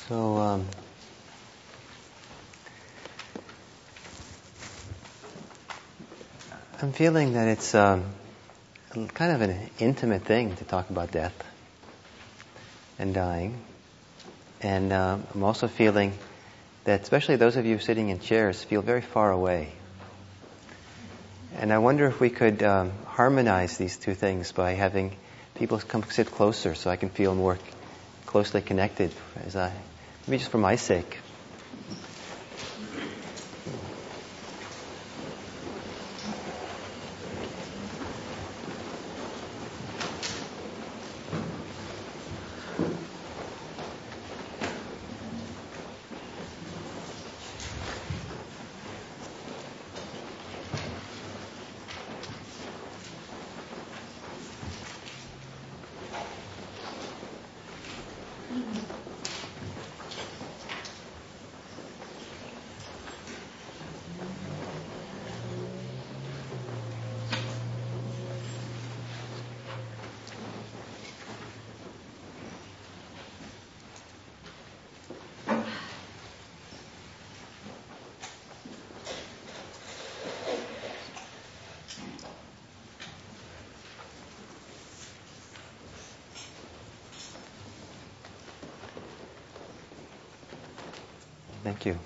So, I'm feeling that it's kind of an intimate thing to talk about death and dying. And I'm also feeling that especially those of you sitting in chairs feel very far away. And I wonder if we could harmonize these two things by having people come sit closer so I can feel more closely connected, maybe just for my sake. Thank you.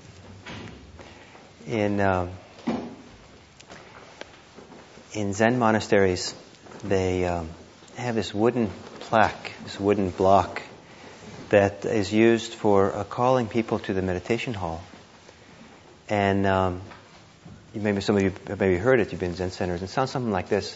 In Zen monasteries, they have this wooden plaque, this wooden block that is used for calling people to the meditation hall. And some of you have maybe heard it. You've been in Zen centers. It sounds something like this.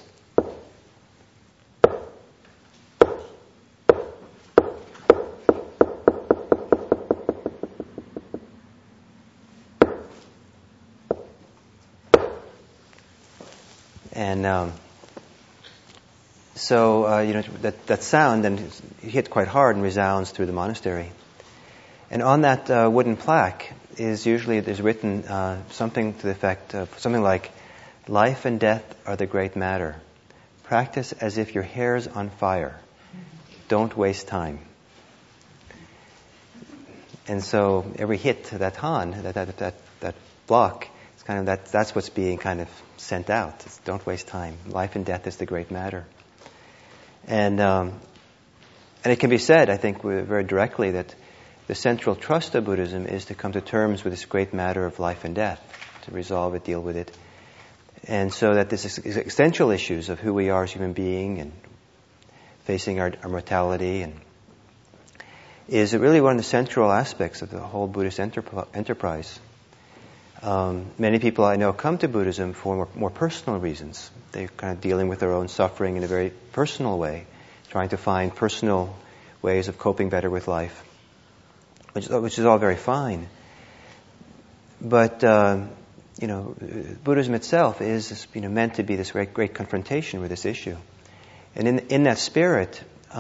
And that sound then hit quite hard and resounds through the monastery. And on that wooden plaque is usually there's written something to the effect of something like, "Life and death are the great matter. Practice as if your hair's on fire. Don't waste time." And so every hit to that han, that block, it's kind of that's what's being kind of sent out. It's, don't waste time. Life and death is the great matter. And it can be said, I think, very directly that the central trust of Buddhism is to come to terms with this great matter of life and death, to resolve it, deal with it. And so that this essential issues of who we are as human being and facing our mortality and is really one of the central aspects of the whole Buddhist enterprise. Many people I know come to Buddhism for more personal reasons. They're kind of dealing with their own suffering in a very personal way, trying to find personal ways of coping better with life, which is all very fine. But Buddhism itself is meant to be this great confrontation with this issue, and in that spirit,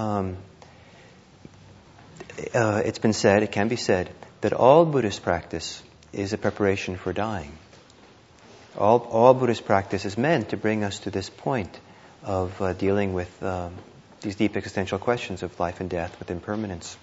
it's been said, it can be said, that all Buddhist practice is a preparation for dying. All Buddhist practice is meant to bring us to this point of dealing with these deep existential questions of life and death, with impermanence.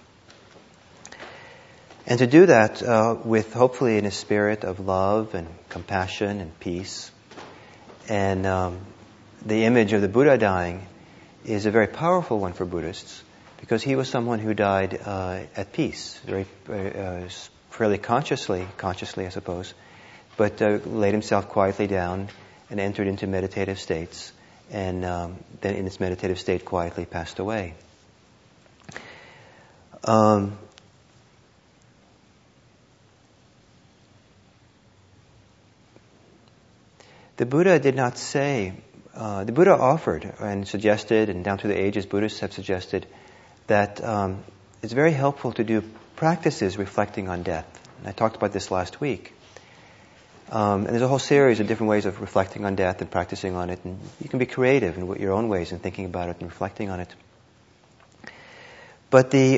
And to do that with hopefully in a spirit of love and compassion and peace. And the image of the Buddha dying is a very powerful one for Buddhists, because he was someone who died at peace, fairly consciously I suppose, but laid himself quietly down and entered into meditative states, and then in this meditative state quietly passed away. The Buddha did not say, the Buddha offered and suggested, and down through the ages Buddhists have suggested, that it's very helpful to do practices reflecting on death. And I talked about this last week. And there's a whole series of different ways of reflecting on death and practicing on it. And you can be creative in your own ways in thinking about it and reflecting on it. But the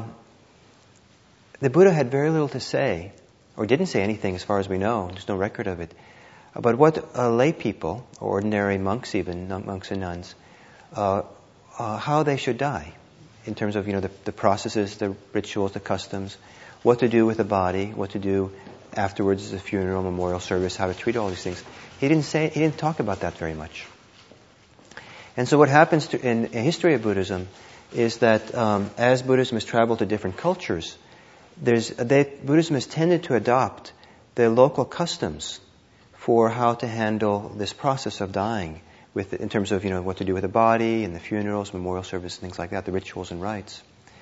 Buddha had very little to say, or didn't say anything as far as we know, there's no record of it, about what lay people, or ordinary monks even, monks and nuns, how they should die. in terms of, the processes, the rituals, the customs, what to do with the body, what to do afterwards, the funeral, memorial service, how to treat all these things. He didn't talk about that very much. And so what happens in a history of Buddhism is that as Buddhism has traveled to different cultures, Buddhism has tended to adopt the local customs for how to handle this process of dying, in terms of what to do with the body and the funerals, memorial service, things like that, the rituals and rites.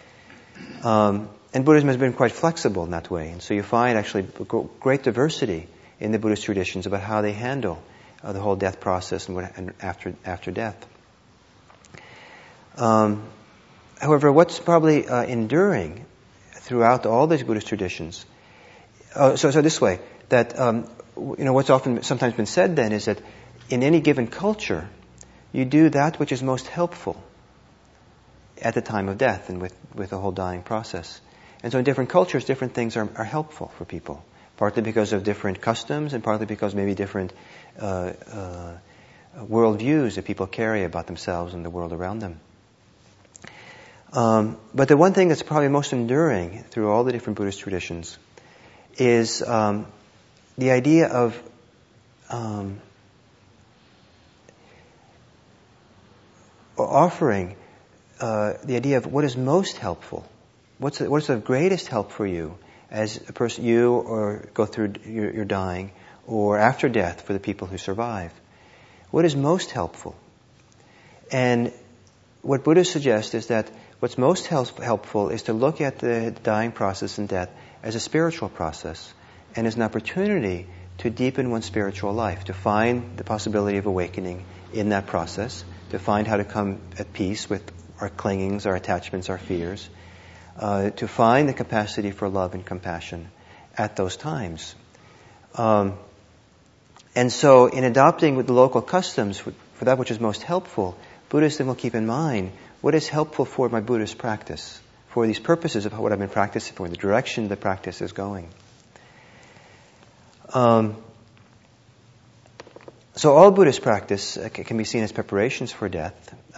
And Buddhism has been quite flexible in that way, and so you find actually great diversity in the Buddhist traditions about how they handle the whole death process and after death. However, what's probably enduring throughout all these Buddhist traditions, so this way, that what's often sometimes been said then is that in any given culture, you do that which is most helpful at the time of death and with the whole dying process. And so in different cultures, different things are helpful for people, partly because of different customs and partly because maybe different worldviews that people carry about themselves and the world around them. But the one thing that's probably most enduring through all the different Buddhist traditions is the idea of offering the idea of what is most helpful. What's the greatest help for you as a person, you or go through your dying, or after death for the people who survive? What is most helpful? And what Buddhists suggest is that what's most helpful is to look at the dying process and death as a spiritual process and as an opportunity to deepen one's spiritual life, to find the possibility of awakening in that process, to find how to come at peace with our clingings, our attachments, our fears, to find the capacity for love and compassion at those times. And so in adopting with the local customs for that which is most helpful, Buddhists then will keep in mind what is helpful for my Buddhist practice, for these purposes of what I've been practicing for, the direction the practice is going. So all Buddhist practice can be seen as preparations for death.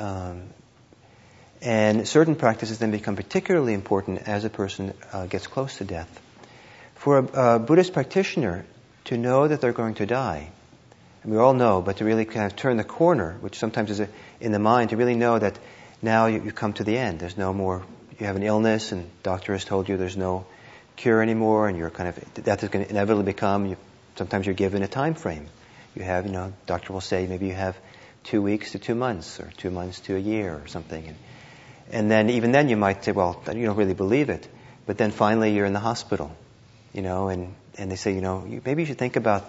And certain practices then become particularly important as a person gets close to death. For a Buddhist practitioner to know that they're going to die, and we all know, but to really kind of turn the corner, which sometimes is in the mind, to really know that now you come to the end. There's no more, you have an illness and doctor has told you there's no cure anymore, and you're kind of, death is going to inevitably become, sometimes you're given a time frame. You have, doctor will say maybe you have 2 weeks to 2 months, or 2 months to a year or something. And then, even then you might say, well, you don't really believe it. But then finally you're in the hospital, and they say, maybe you should think about,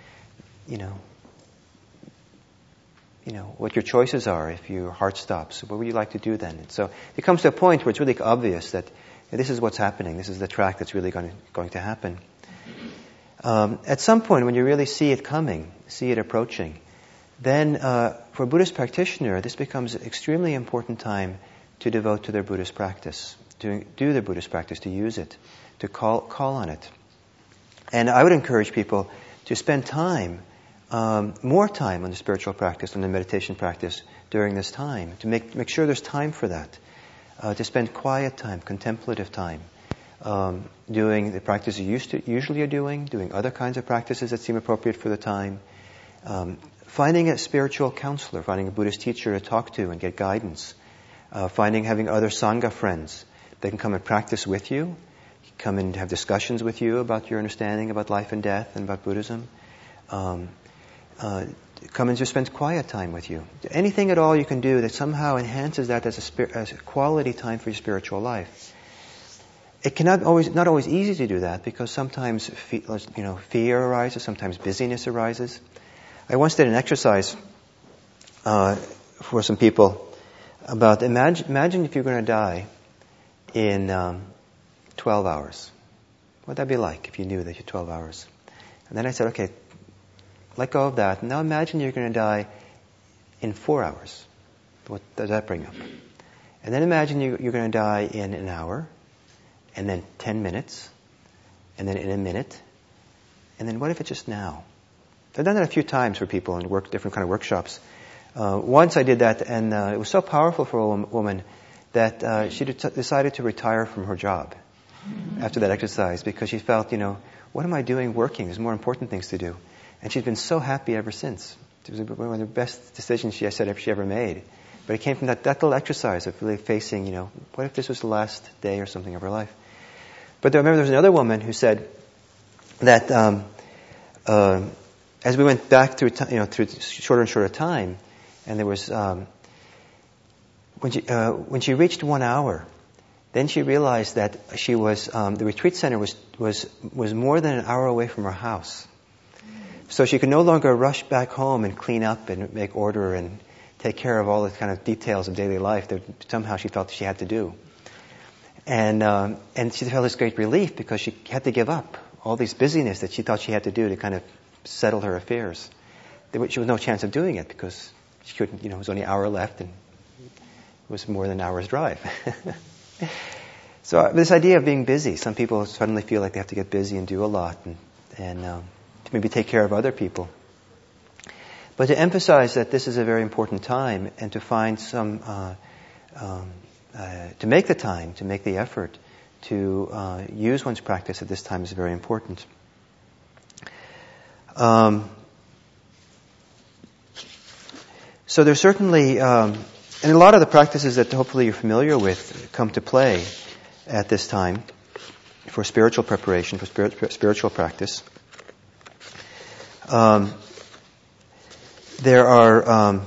what your choices are if your heart stops. What would you like to do then? And so it comes to a point where it's really obvious that this is what's happening. This is the track that's really going to happen. At some point, when you really see it coming, see it approaching, then for a Buddhist practitioner, this becomes an extremely important time to devote to their Buddhist practice, to do their Buddhist practice, to use it, to call on it. And I would encourage people to spend time, more time on the spiritual practice, on the meditation practice during this time, to make sure there's time for that, to spend quiet time, contemplative time, doing the practice you usually are doing other kinds of practices that seem appropriate for the time, finding a spiritual counselor, finding a Buddhist teacher to talk to and get guidance, having other Sangha friends that can come and practice with you, come and have discussions with you about your understanding about life and death and about Buddhism, come and just spend quiet time with you. Anything at all you can do that somehow enhances that as a quality time for your spiritual life. It not always easy to do that, because sometimes fear arises, sometimes busyness arises. I once did an exercise for some people about imagine if you're going to die in 12 hours. What would that be like if you knew that you're 12 hours? And then I said, okay, let go of that. Now imagine you're going to die in 4 hours. What does that bring up? And then imagine you're going to die in an hour, and then 10 minutes, and then in a minute, and then what if it's just now? I've done that a few times for people in different kind of workshops. Once I did that, and it was so powerful for a woman that she decided to retire from her job after that exercise because she felt, what am I doing working? There's more important things to do. And she's been so happy ever since. It was one of the best decisions she ever made. But it came from that little exercise of really facing, what if this was the last day or something of her life? But I remember there was another woman who said that as we went back through shorter and shorter time, and there was when she reached 1 hour, then she realized that she was the retreat center was more than an hour away from her house, so she could no longer rush back home and clean up and make order and take care of all the kind of details of daily life that somehow she felt she had to do. And she felt this great relief because she had to give up all these busyness that she thought she had to do to kind of settle her affairs. She was no chance of doing it because she couldn't, it was only an hour left and it was more than an hour's drive. So this idea of being busy, some people suddenly feel like they have to get busy and do a lot and to maybe take care of other people. But to emphasize that this is a very important time and to find some, to make the time, to make the effort to use one's practice at this time is very important. So there's certainly, and a lot of the practices that hopefully you're familiar with come to play at this time for spiritual preparation, for spiritual practice. There are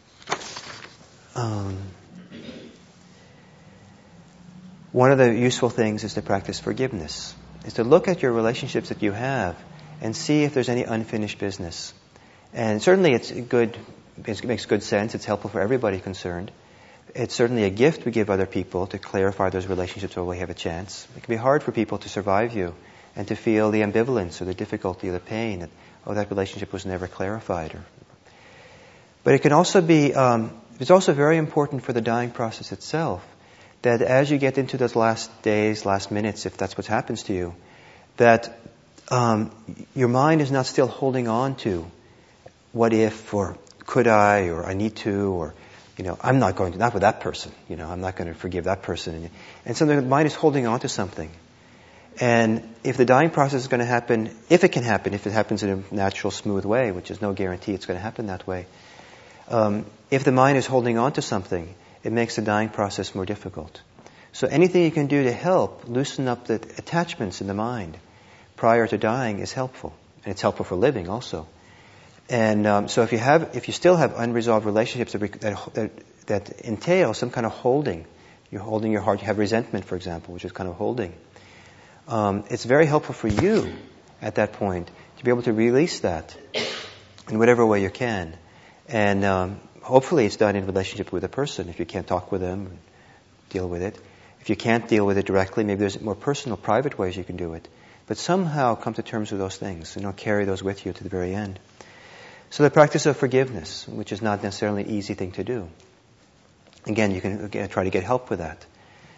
one of the useful things is to practice forgiveness, is to look at your relationships that you have and see if there's any unfinished business. And certainly it's good, it makes good sense, it's helpful for everybody concerned. It's certainly a gift we give other people to clarify those relationships while we have a chance. It can be hard for people to survive you and to feel the ambivalence or the difficulty or the pain that, that relationship was never clarified. But it can also be, it's also very important for the dying process itself that as you get into those last days, last minutes, if that's what happens to you, that your mind is not still holding on to what if, or could I, or I need to, or, I'm not going to, not with that person, I'm not going to forgive that person. And so the mind is holding on to something. And if the dying process is going to happen, if it happens in a natural, smooth way, which is no guarantee it's going to happen that way, if the mind is holding on to something, it makes the dying process more difficult. So anything you can do to help loosen up the attachments in the mind prior to dying is helpful. And it's helpful for living also. And so if you still have unresolved relationships that entail some kind of holding, you're holding your heart, you have resentment, for example, which is kind of holding, it's very helpful for you at that point to be able to release that in whatever way you can. And hopefully it's done in relationship with a person. If you can't talk with them, deal with it. If you can't deal with it directly, maybe there's more personal, private ways you can do it. But somehow come to terms with those things and carry those with you to the very end. So the practice of forgiveness, which is not necessarily an easy thing to do. Again, you can try to get help with that.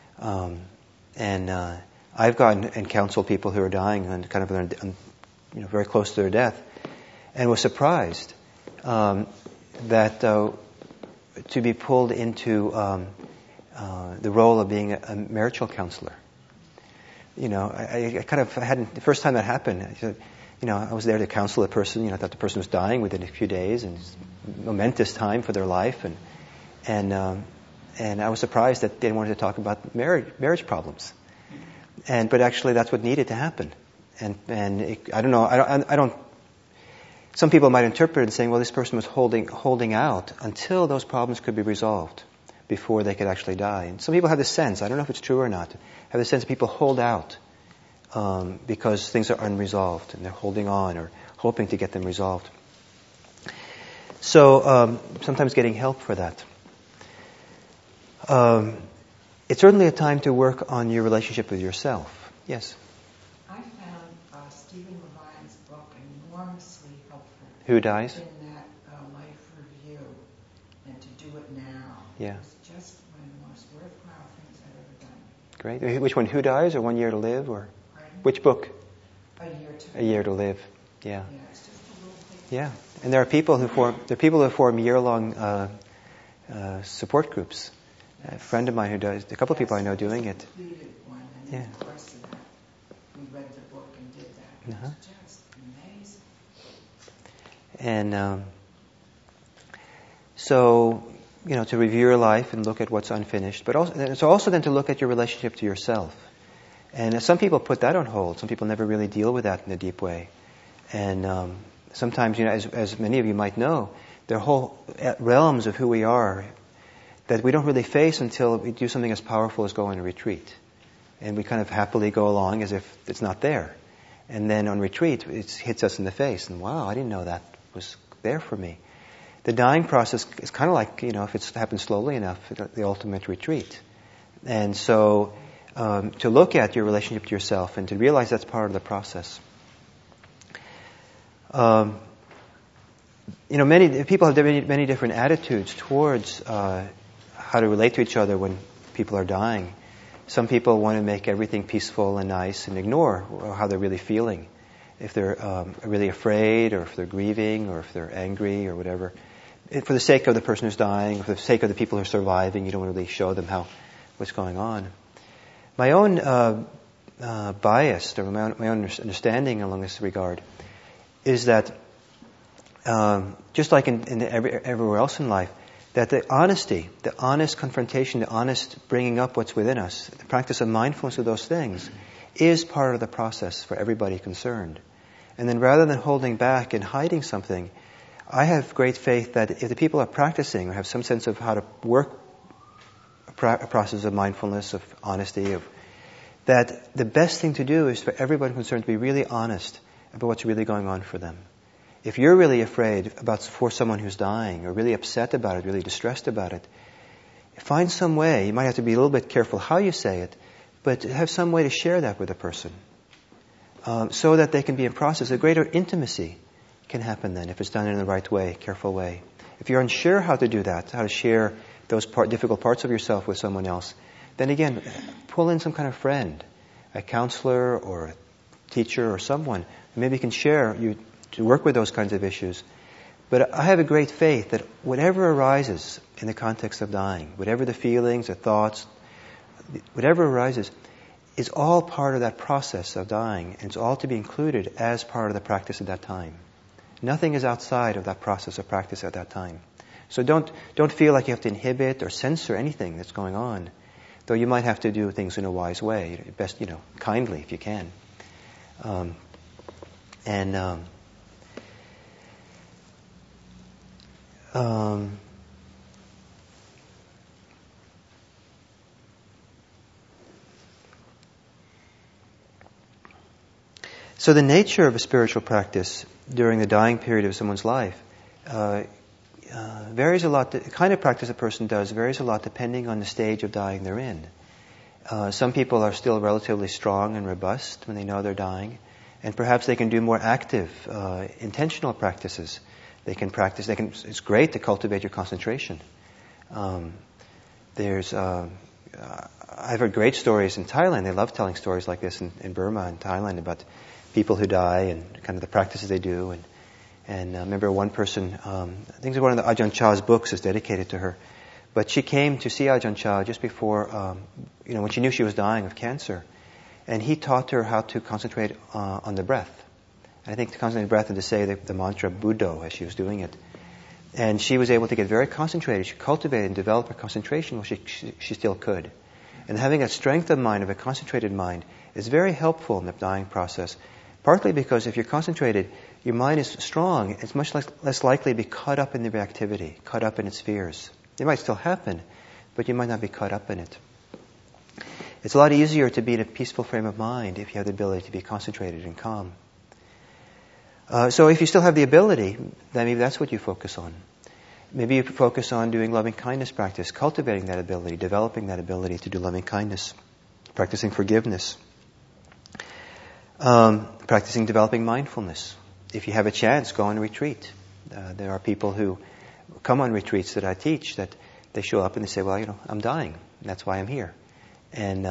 I've gone and counseled people who are dying and kind of very close to their death, and was surprised that to be pulled into the role of being a marital counselor. I kind of hadn't, the first time that happened, I was there to counsel a person, I thought the person was dying within a few days, and it's a momentous time for their life, and I was surprised that they wanted to talk about marriage problems. But actually that's what needed to happen. I don't know, some people might interpret it saying, well, this person was holding out until those problems could be resolved before they could actually die. And some people have this sense, I don't know if it's true or not, have the sense that people hold out because things are unresolved and they're holding on or hoping to get them resolved. So sometimes getting help for that. It's certainly a time to work on your relationship with yourself. Yes? I found Stephen Levine's book enormously helpful. Who dies? In that life review, and to do it now. Yeah. It's just one of the most worthwhile things I've ever done. Great. Which one? Who Dies or 1 Year to Live? Or Pardon? which book? A Year to Live. A Year to Live. Yeah. Yeah, it's just a little thing. Yeah. And there are people who form year-long support groups A friend of mine who does, a couple of people I know doing it. Completed one, and Yeah. in the course of that, we read the book and did that. Uh-huh. It was just amazing. And so, to review your life and look at what's unfinished, but also then to look at your relationship to yourself. And some people put that on hold. Some people never really deal with that in a deep way. And sometimes, as many of you might know, there are whole realms of who we are that we don't really face until we do something as powerful as go on a retreat. And we kind of happily go along as if it's not there. And then on retreat, it hits us in the face. And wow, I didn't know that was there for me. The dying process is kind of like, if it's happened slowly enough, the ultimate retreat. And so, to look at your relationship to yourself and to realize that's part of the process. Many people have many different attitudes towards how to relate to each other when people are dying. Some people want to make everything peaceful and nice and ignore how they're really feeling. If they're really afraid, or if they're grieving, or if they're angry, or whatever. For the sake of the person who's dying, for the sake of the people who are surviving, you don't really show them what's going on. My own bias, or my own understanding along this regard, is that just like in everywhere else in life, that the honesty, the honest confrontation, the honest bringing up what's within us, the practice of mindfulness of those things, is part of the process for everybody concerned. And then rather than holding back and hiding something, I have great faith that if the people are practicing or have some sense of how to work a process of mindfulness, of honesty, that the best thing to do is for everybody concerned to be really honest about what's really going on for them. If you're really afraid for someone who's dying, or really upset about it, really distressed about it, find some way. You might have to be a little bit careful how you say it, but have some way to share that with a person, so that they can be in process. A greater intimacy can happen then if it's done in the right way, careful way. If you're unsure how to do that, how to share those difficult parts of yourself with someone else, then again, pull in some kind of friend, a counselor or a teacher or someone who maybe can share you to work with those kinds of issues. But I have a great faith that whatever arises in the context of dying, whatever the feelings, the thoughts, whatever arises, is all part of that process of dying, and it's all to be included as part of the practice at that time. Nothing is outside of that process of practice at that time. So don't feel like you have to inhibit or censor anything that's going on, though you might have to do things in a wise way, best, kindly if you can. So the nature of a spiritual practice during the dying period of someone's life varies a lot. The kind of practice a person does varies a lot depending on the stage of dying they're in. Some people are still relatively strong and robust when they know they're dying, and perhaps they can do more active, intentional practices. It's great to cultivate your concentration. I've heard great stories in Thailand. They love telling stories like this in Burma and Thailand about people who die and kind of the practices they do. And I remember one person, I think one of the Ajahn Chah's books is dedicated to her, but she came to see Ajahn Chah just before, when she knew she was dying of cancer. And he taught her how to concentrate on the breath. I think to concentrate on the breath and to say the mantra Buddho as she was doing it. And she was able to get very concentrated. She cultivated and developed her concentration while she still could. And having a strength of mind, of a concentrated mind, is very helpful in the dying process. Partly because if you're concentrated, your mind is strong. It's much less likely to be caught up in the reactivity, caught up in its fears. It might still happen, but you might not be caught up in it. It's a lot easier to be in a peaceful frame of mind if you have the ability to be concentrated and calm. So if you still have the ability, then maybe that's what you focus on. Maybe you focus on doing loving kindness practice, cultivating that ability, developing that ability to do loving kindness, practicing forgiveness, practicing developing mindfulness. If you have a chance, go on a retreat. There are people who come on retreats that I teach that they show up and they say, well, I'm dying. And that's why I'm here. And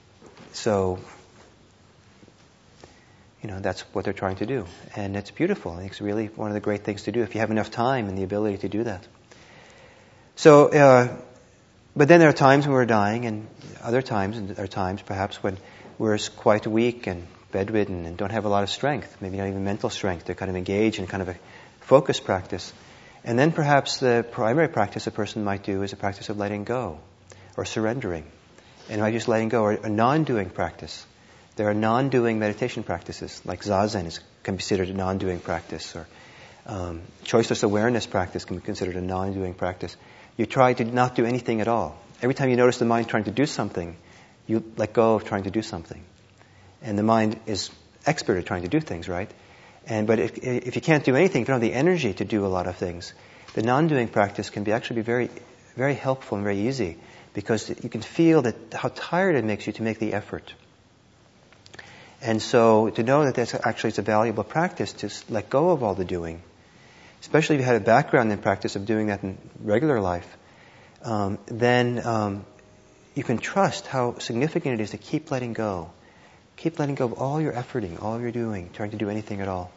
that's what they're trying to do. And it's beautiful. I think it's really one of the great things to do if you have enough time and the ability to do that. So, But then there are times when we're dying, and other times, and there are times perhaps when we're quite weak and bedridden and don't have a lot of strength, maybe not even mental strength, to kind of engage in kind of a focus practice. And then perhaps the primary practice a person might do is a practice of letting go or surrendering. And by just letting go, or a non-doing practice. There are non-doing meditation practices, like Zazen can be considered a non-doing practice, or choiceless awareness practice can be considered a non-doing practice. You try to not do anything at all. Every time you notice the mind trying to do something, you let go of trying to do something. And the mind is expert at trying to do things, right? But if you can't do anything, if you don't have the energy to do a lot of things, the non-doing practice can actually be very, very helpful and very easy, because you can feel that how tired it makes you to make the effort. And so to know that it's a valuable practice to let go of all the doing, especially if you had a background in practice of doing that in regular life, then you can trust how significant it is to keep letting go. Keep letting go of all your efforting, all you're doing, trying to do anything at all.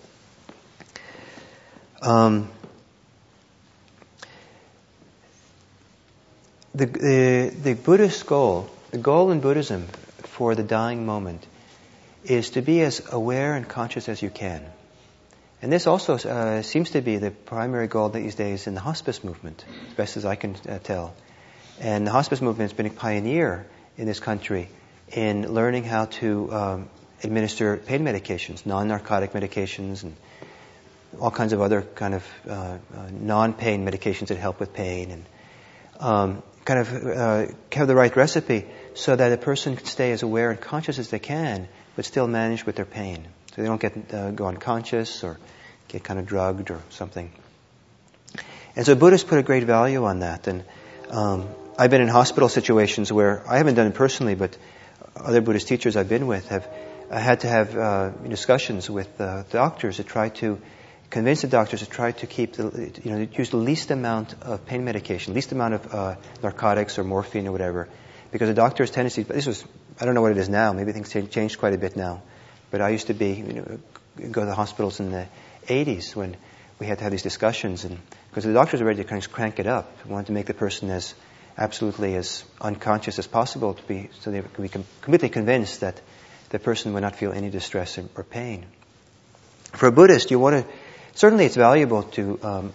The Buddhist goal, the goal in Buddhism for the dying moment, is to be as aware and conscious as you can. And this also seems to be the primary goal these days in the hospice movement, as best as I can tell. And the hospice movement has been a pioneer in this country in learning how to administer pain medications, non-narcotic medications, and all kinds of other kind of non-pain medications that help with pain, and have the right recipe so that a person can stay as aware and conscious as they can, but still manage with their pain. So they don't go unconscious or get kind of drugged or something. And so Buddhists put a great value on that. And I've been in hospital situations where, I haven't done it personally, but other Buddhist teachers I've been with have had to have discussions with doctors to try to convince the doctors to try to keep use the least amount of pain medication, least amount of narcotics or morphine or whatever, because the doctor's tendency. I don't know what it is now. Maybe things changed quite a bit now. But I used to go to the hospitals in the 80s when we had to have these discussions, and because the doctors were ready to kind of crank it up, wanted to make the person as absolutely as unconscious as possible so they could be completely convinced that the person would not feel any distress or pain. For a Buddhist, certainly it's valuable to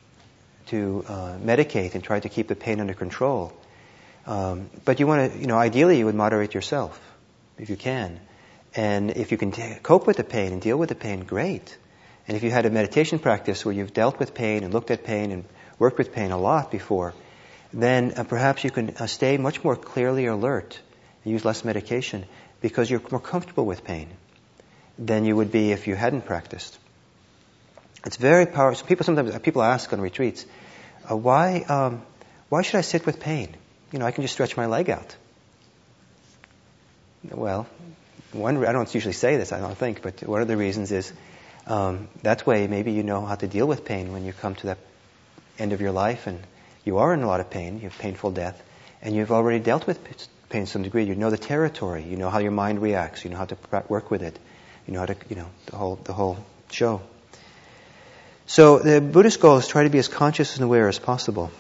medicate and try to keep the pain under control. But you want to, ideally you would moderate yourself if you can. And if you can cope with the pain and deal with the pain, great. And if you had a meditation practice where you've dealt with pain and looked at pain and worked with pain a lot before, then perhaps you can stay much more clearly alert and use less medication because you're more comfortable with pain than you would be if you hadn't practiced. It's very powerful. People ask on retreats, why should I sit with pain? I can just stretch my leg out. Well, I don't usually say this, I don't think, but one of the reasons is that way maybe you know how to deal with pain when you come to that end of your life and you are in a lot of pain, you have painful death, and you've already dealt with pain to some degree. You know the territory, you know how your mind reacts, you know how to work with it, you know how to, the whole show. So the Buddhist goal is try to be as conscious and aware as possible.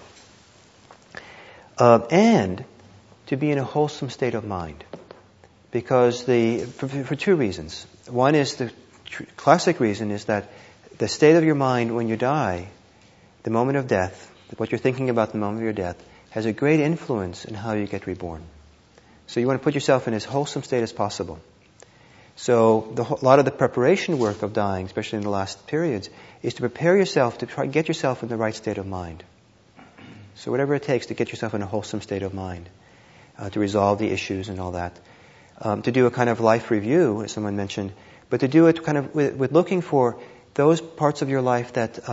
And to be in a wholesome state of mind. Because for two reasons. One is the classic reason is that the state of your mind when you die, the moment of death, what you're thinking about the moment of your death, has a great influence in how you get reborn. So you want to put yourself in as wholesome state as possible. So a lot of the preparation work of dying, especially in the last periods, is to prepare yourself to try to get yourself in the right state of mind. So whatever it takes to get yourself in a wholesome state of mind, to resolve the issues and all that. To do a kind of life review, as someone mentioned, but to do it kind of with looking for those parts of your life that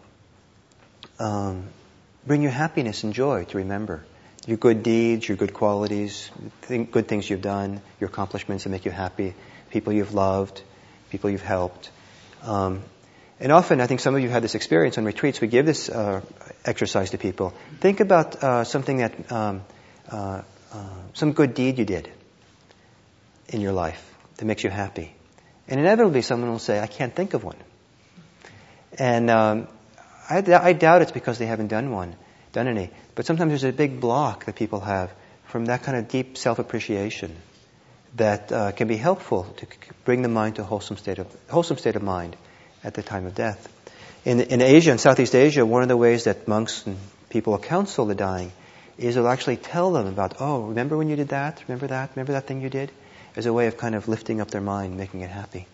bring you happiness and joy to remember. Your good deeds, your good qualities, good things you've done, your accomplishments that make you happy, people you've loved, people you've helped. And often, I think some of you had this experience on retreats. We give this exercise to people. Think about something that, some good deed you did in your life that makes you happy. And inevitably someone will say, I can't think of one. And I doubt it's because they haven't done one. done any. But sometimes there's a big block that people have from that kind of deep self-appreciation that can be helpful to bring the mind to a wholesome state of mind at the time of death. In Asia, in Southeast Asia, one of the ways that monks and people counsel the dying is they'll actually tell them about, oh, remember when you did that? Remember that thing you did? As a way of kind of lifting up their mind, making it happy.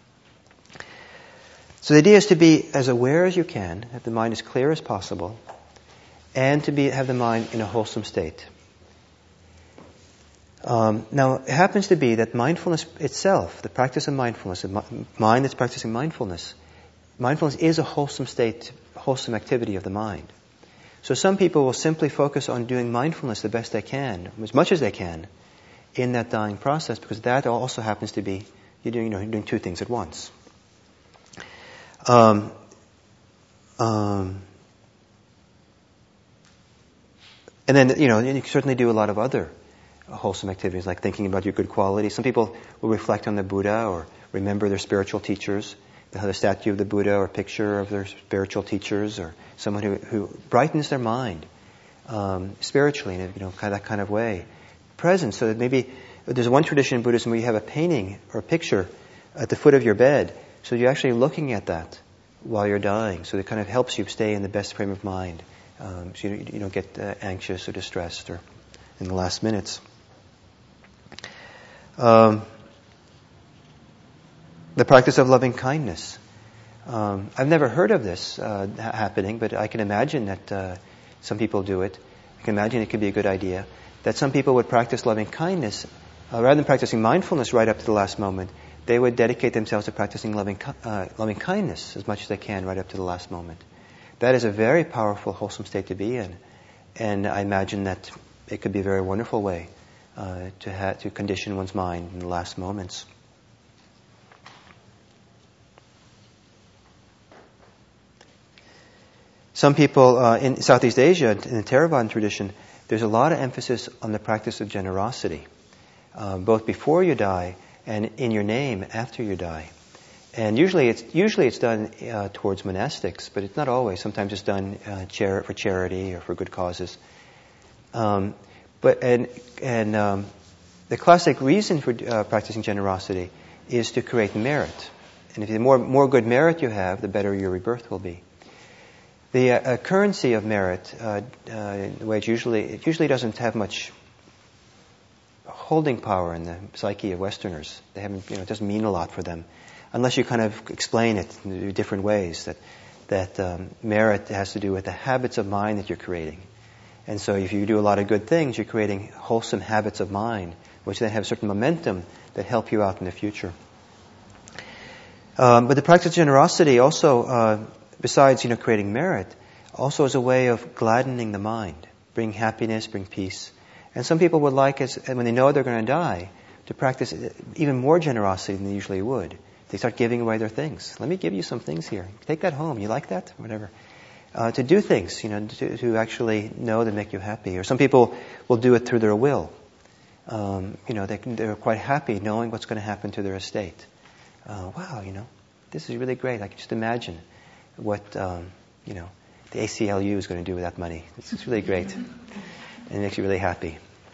So the idea is to be as aware as you can, have the mind as clear as possible, and to have the mind in a wholesome state. Now, it happens to be that mindfulness itself, the practice of mindfulness, a mind that's practicing mindfulness is a wholesome state, wholesome activity of the mind. So some people will simply focus on doing mindfulness the best they can, as much as they can, in that dying process, because that also happens to be you're doing two things at once. And then you can certainly do a lot of other wholesome activities, like thinking about your good qualities. Some people will reflect on the Buddha or remember their spiritual teachers. They'll have a statue of the Buddha or a picture of their spiritual teachers or someone who brightens their mind spiritually in that kind of way. Present, so that maybe there's one tradition in Buddhism where you have a painting or a picture at the foot of your bed, so you're actually looking at that while you're dying. So it kind of helps you stay in the best frame of mind, so you don't get anxious or distressed or in the last minutes. The practice of loving kindness. I've never heard of this happening, but I can imagine that some people do it. I can imagine it could be a good idea. That some people would practice loving kindness, rather than practicing mindfulness right up to the last moment, they would dedicate themselves to practicing loving kindness as much as they can right up to the last moment. That is a very powerful, wholesome state to be in. And I imagine that it could be a very wonderful way to condition one's mind in the last moments. Some people in Southeast Asia, in the Theravada tradition, there's a lot of emphasis on the practice of generosity, both before you die and in your name after you die. And usually it's done towards monastics, but it's not always. Sometimes it's done for charity or for good causes. The classic reason for practicing generosity is to create merit. And if the more good merit you have, the better your rebirth will be. The currency of merit, the way it usually doesn't have much holding power in the psyche of Westerners. They haven't, it doesn't mean a lot for them, unless you kind of explain it in different ways. That merit has to do with the habits of mind that you're creating, and so if you do a lot of good things, you're creating wholesome habits of mind, which then have certain momentum that help you out in the future. But the practice of generosity also, besides creating merit, also is a way of gladdening the mind, bring happiness, bring peace. And some people would like, when they know they're going to die, to practice even more generosity than they usually would. They start giving away their things. Let me give you some things here. Take that home. You like that? Whatever. To do things, to actually know that make you happy. Or some people will do it through their will. They're quite happy knowing what's going to happen to their estate. Wow, this is really great. I can just imagine what the ACLU is going to do with that money. It's really great. And it makes you really happy.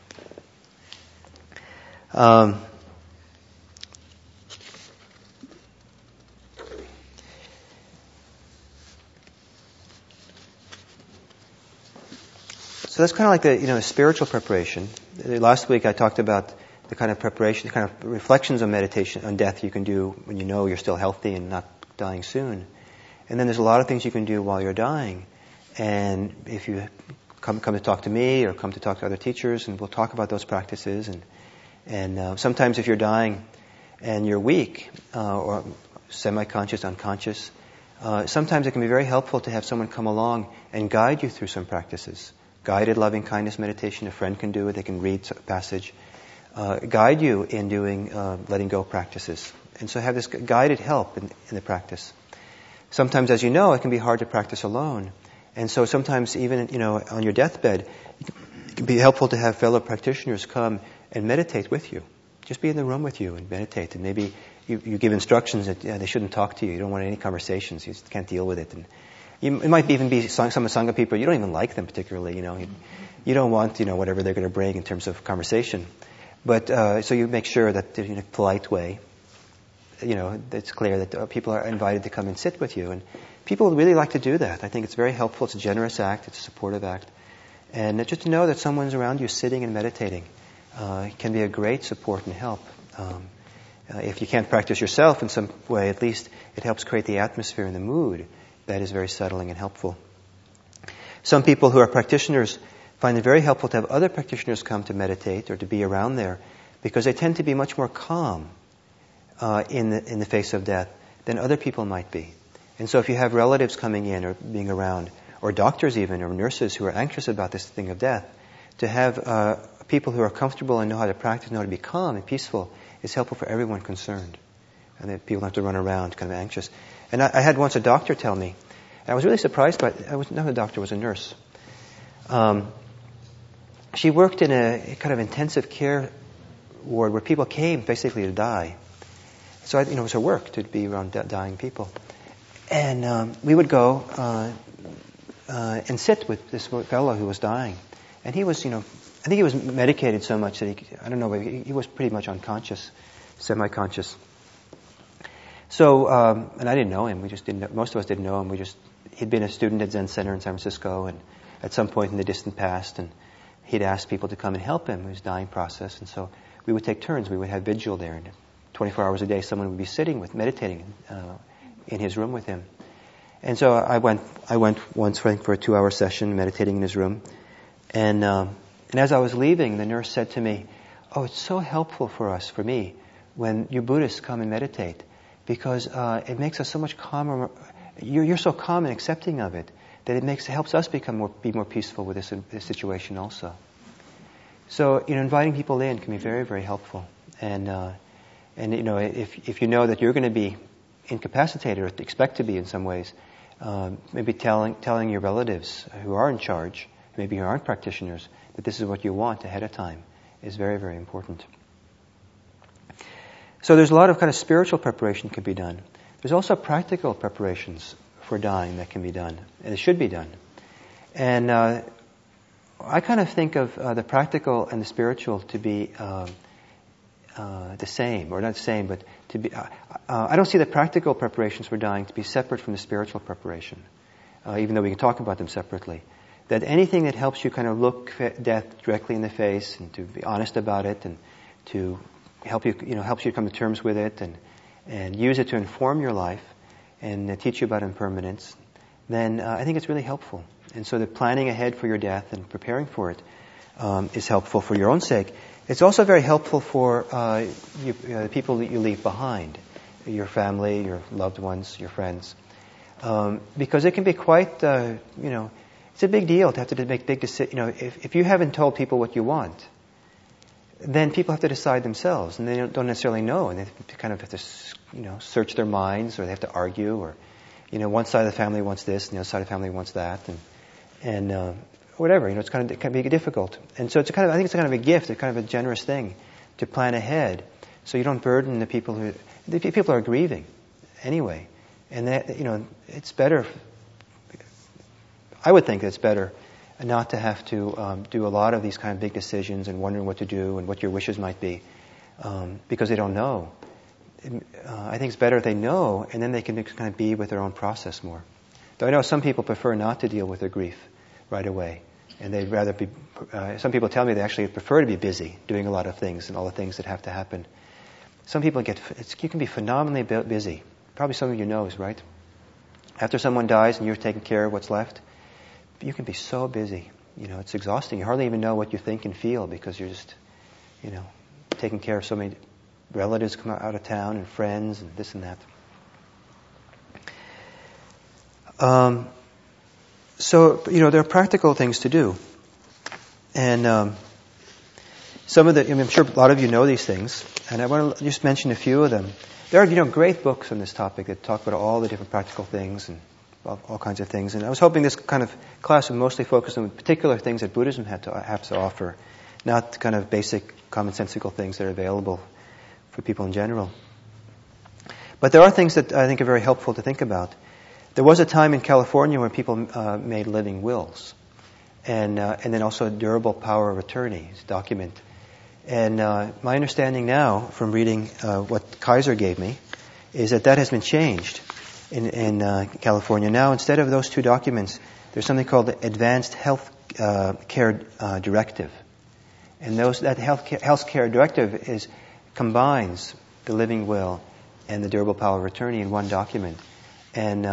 So that's kind of like the spiritual preparation. Last week I talked about the kind of preparation, the kind of reflections on meditation, on death you can do when you know you're still healthy and not dying soon. And then there's a lot of things you can do while you're dying. And if you come to talk to me or come to talk to other teachers, and we'll talk about those practices. And sometimes if you're dying and you're weak or semi-conscious, unconscious, sometimes it can be very helpful to have someone come along and guide you through some practices. Guided loving kindness meditation, a friend can do it. They can read a passage. Guide you in doing letting go practices. And so have this guided help in the practice. Sometimes, as you know, it can be hard to practice alone. And so sometimes even, on your deathbed, it can be helpful to have fellow practitioners come and meditate with you. Just be in the room with you and meditate. And maybe you give instructions that they shouldn't talk to you. You don't want any conversations. You just can't deal with it. It might even be some Sangha people, you don't even like them particularly, You don't want, whatever they're going to bring in terms of conversation. But, so you make sure that in a polite way, it's clear that people are invited to come and sit with you. And people really like to do that. I think it's very helpful. It's a generous act. It's a supportive act. And just to know that someone's around you sitting and meditating can be a great support and help. If you can't practice yourself in some way, at least it helps create the atmosphere and the mood that is very settling and helpful. Some people who are practitioners find it very helpful to have other practitioners come to meditate or to be around there, because they tend to be much more calm in the face of death than other people might be. And so if you have relatives coming in or being around, or doctors even, or nurses who are anxious about this thing of death, to have people who are comfortable and know how to practice, know how to be calm and peaceful, is helpful for everyone concerned. And that people don't have to run around kind of anxious. And I had once a doctor tell me, and I was really surprised by it. I was not a doctor, I was a nurse. She worked in a kind of intensive care ward where people came basically to die. So it was her work to be around dying people. And we would go and sit with this fellow who was dying. And he was, I think he was medicated so much that he was pretty much unconscious, semi-conscious. So, and I didn't know him. We just didn't know, most of us didn't know him. He'd been a student at Zen Center in San Francisco, and at some point in the distant past, and he'd asked people to come and help him in his dying process. And so we would take turns. We would have vigil there, and 24 hours a day, someone would be sitting meditating in his room with him. And so I went once for a 2-hour session, meditating in his room. And as I was leaving, the nurse said to me, "Oh, it's so helpful for me, when you Buddhists come and meditate, because it makes us so much calmer. You're so calm and accepting of it that it helps us be more peaceful with this situation also." So inviting people in can be very, very helpful. And if you know that you're going to be incapacitated or expect to be in some ways, maybe telling your relatives who are in charge, maybe who aren't practitioners, that this is what you want ahead of time is very, very important. So there's a lot of kind of spiritual preparation can be done. There's also practical preparations for dying that can be done, and it should be done. And I kind of think of the practical and the spiritual to be the same, or not the same, but to be. I don't see the practical preparations for dying to be separate from the spiritual preparation, even though we can talk about them separately. That anything that helps you kind of look death directly in the face and to be honest about it, and to helps you come to terms with it, and use it to inform your life and teach you about impermanence, then I think it's really helpful. And so the planning ahead for your death and preparing for it is helpful for your own sake. It's also very helpful for the people that you leave behind, your family, your loved ones, your friends, because it can be quite, it's a big deal to have to make big decisions. If you haven't told people what you want, then people have to decide themselves, and they don't necessarily know, and they kind of have to, search their minds, or they have to argue, or, one side of the family wants this, and the other side of the family wants that, and whatever. It can be difficult, and so I think it's kind of a gift, it's kind of a generous thing to plan ahead, so you don't burden the people people are grieving anyway, and that it's better. I would think it's better not to have to do a lot of these kind of big decisions and wondering what to do and what your wishes might be, because they don't know. I think it's better if they know, and then they can kind of be with their own process more. Though I know some people prefer not to deal with their grief right away, and they'd rather be. Some people tell me they actually prefer to be busy doing a lot of things and all the things that have to happen. Some people you can be phenomenally busy. Probably some of you knows, right? After someone dies and you're taking care of what's left, you can be so busy. It's exhausting. You hardly even know what you think and feel because you're just, taking care of so many relatives come out of town and friends and this and that. So, there are practical things to do. And some of I'm sure a lot of you know these things, and I want to just mention a few of them. There are, great books on this topic that talk about all the different practical things and all kinds of things. And I was hoping this kind of class would mostly focus on particular things that Buddhism has to offer, not kind of basic commonsensical things that are available for people in general. But there are things that I think are very helpful to think about. There was a time in California when people made living wills, and then also a durable power of attorney document. And my understanding now, from reading what Kaiser gave me, is that has been changed in California. Now, instead of those two documents, there's something called the Advanced Health Care Directive. And that health care directive combines the living will and the durable power of attorney in one document, and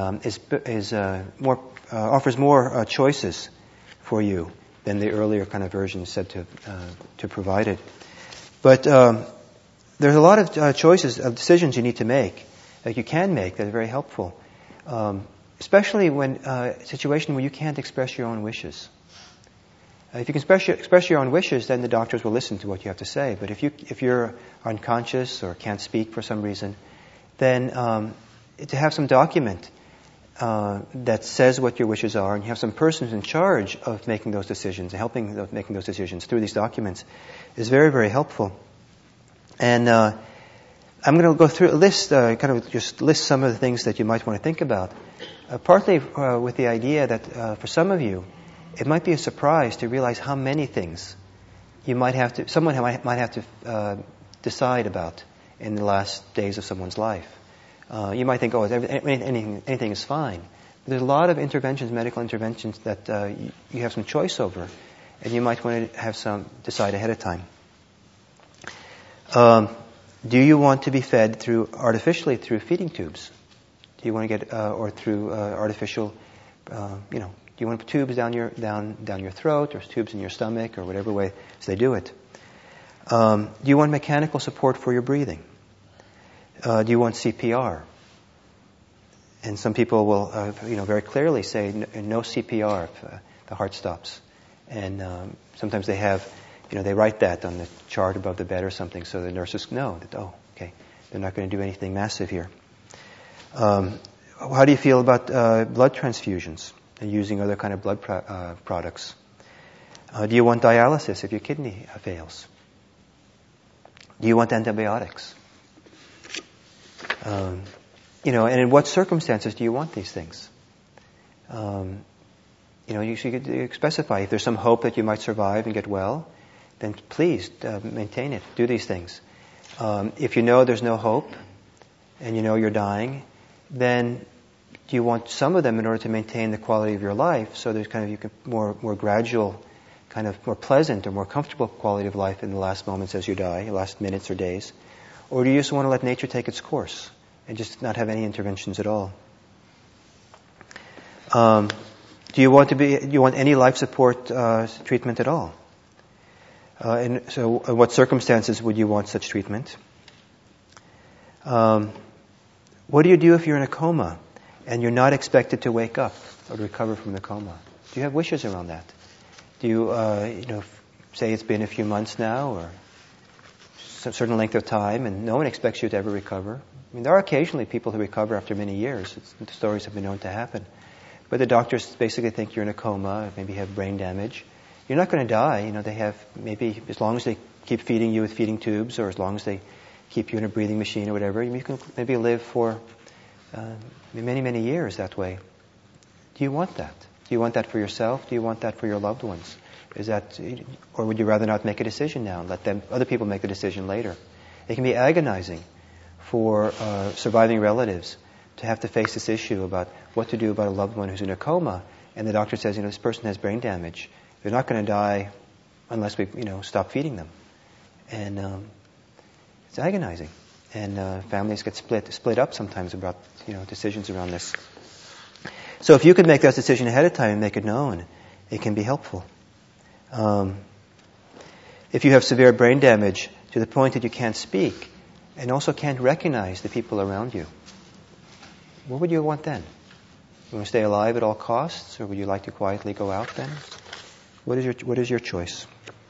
offers more choices for you than the earlier kind of version said to provide it. But there's a lot of choices, of decisions you need to make, that you can make, that are very helpful, especially when a situation where you can't express your own wishes. If you can express your own wishes, then the doctors will listen to what you have to say. But if you're unconscious or can't speak for some reason, then to have some document that says what your wishes are, and you have some person who's in charge of making those decisions, helping making those decisions through these documents, is very, very helpful. And I'm going to go through a list, kind of just list some of the things that you might want to think about, partly with the idea that for some of you, it might be a surprise to realize how many things someone might have to decide about in the last days of someone's life. You might think, anything is fine. But there's a lot of interventions, medical interventions, that you have some choice over, and you might want to decide ahead of time. Do you want to be fed artificially through feeding tubes? Do you want to get or through artificial, do you want tubes down your throat, or tubes in your stomach, or whatever way they do it? Do you want mechanical support for your breathing? Do you want CPR? And some people will, very clearly say no CPR if the heart stops. And sometimes they have, they write that on the chart above the bed or something, so the nurses know that, they're not going to do anything massive here. How do you feel about blood transfusions and using other kind of blood products? Do you want dialysis if your kidney fails? Do you want antibiotics? And in what circumstances do you want these things? You should specify. If there's some hope that you might survive and get well, then please maintain it. Do these things. If you know there's no hope and you know you're dying, then do you want some of them in order to maintain the quality of your life, so there's kind of more gradual, kind of more pleasant or more comfortable quality of life in the last moments as you die, last minutes or days? Or do you just want to let nature take its course and just not have any interventions at all? Do you want any life support treatment at all? And so, in what circumstances would you want such treatment? What do you do if you're in a coma and you're not expected to wake up or to recover from the coma? Do you have wishes around that? Do you, say it's been a few months now or a certain length of time, and no one expects you to ever recover? I mean, there are occasionally people who recover after many years. The stories have been known to happen. But the doctors basically think you're in a coma, maybe have brain damage. You're not going to die. They have maybe, as long as they keep feeding you with feeding tubes, or as long as they keep you in a breathing machine or whatever, you can maybe live for many, many years that way. Do you want that? Do you want that for yourself? Do you want that for your loved ones? Or would you rather not make a decision now and let other people make the decision later? It can be agonizing for surviving relatives to have to face this issue about what to do about a loved one who's in a coma, and the doctor says, this person has brain damage. They're not going to die unless we, stop feeding them. And it's agonizing. And families get split up sometimes about, decisions around this. So if you could make that decision ahead of time and make it known, it can be helpful. If you have severe brain damage to the point that you can't speak and also can't recognize the people around you, what would you want then? You want to stay alive at all costs, or would you like to quietly go out then? What is your choice?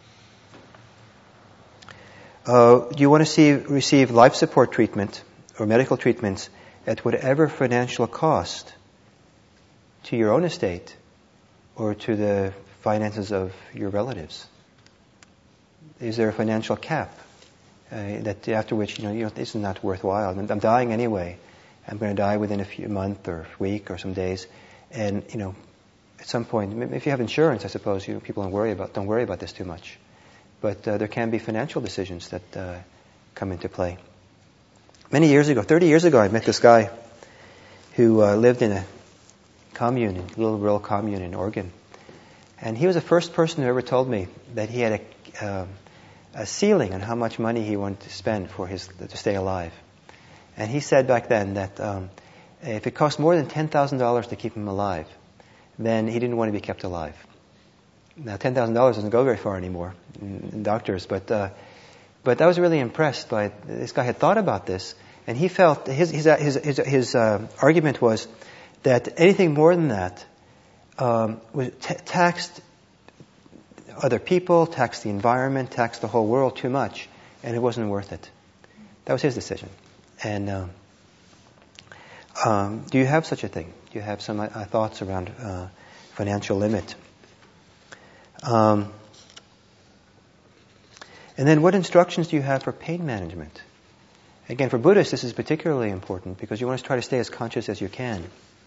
Do you want to receive life support treatment or medical treatments at whatever financial cost to your own estate or to the finances of your relatives? Is there a financial cap that after which this is not worthwhile? I'm dying anyway, I'm going to die within a month or week or some days. And, at some point, if you have insurance, I suppose, people don't worry about this too much. But there can be financial decisions that come into play. 30 years ago, I met this guy who lived in a little rural commune in Oregon. And he was the first person who ever told me that he had a ceiling on how much money he wanted to spend to stay alive. And he said back then that if it cost more than $10,000 to keep him alive, then he didn't want to be kept alive. Now, $10,000 doesn't go very far anymore in doctors, but I was really impressed by it. This guy had thought about this, and he felt his argument was that anything more than that taxed other people, taxed the environment, taxed the whole world too much, and it wasn't worth it. That was his decision. And do you have such a thing? Do you have some thoughts around financial limit? And then what instructions do you have for pain management? Again, for Buddhists, this is particularly important because you want to try to stay as conscious as you can.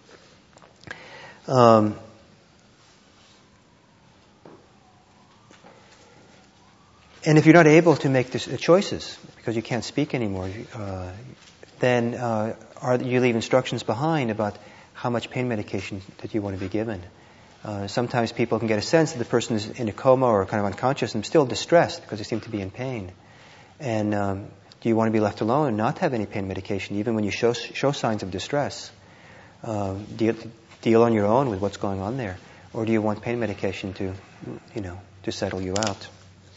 And if you're not able to make choices because you can't speak anymore, then you leave instructions behind about how much pain medication that you want to be given. Sometimes people can get a sense that the person is in a coma or kind of unconscious and still distressed because they seem to be in pain. And do you want to be left alone and not have any pain medication even when you show signs of distress? Deal on your own with what's going on there, or do you want pain medication to settle you out?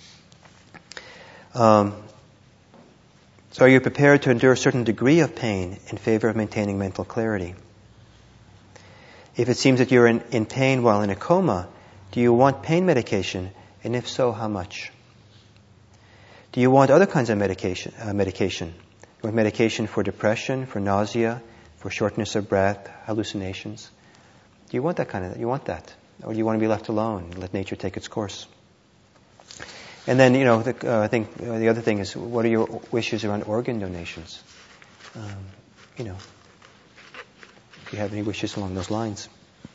So are you prepared to endure a certain degree of pain in favor of maintaining mental clarity? If it seems that you're in pain while in a coma, do you want pain medication, and if so, how much? Do you want other kinds of medication? You want medication for depression, for nausea, for shortness of breath, hallucinations? Do you want you want that? Or do you want to be left alone and let nature take its course? And then, I think the other thing is, what are your wishes around organ donations? If you have any wishes along those lines.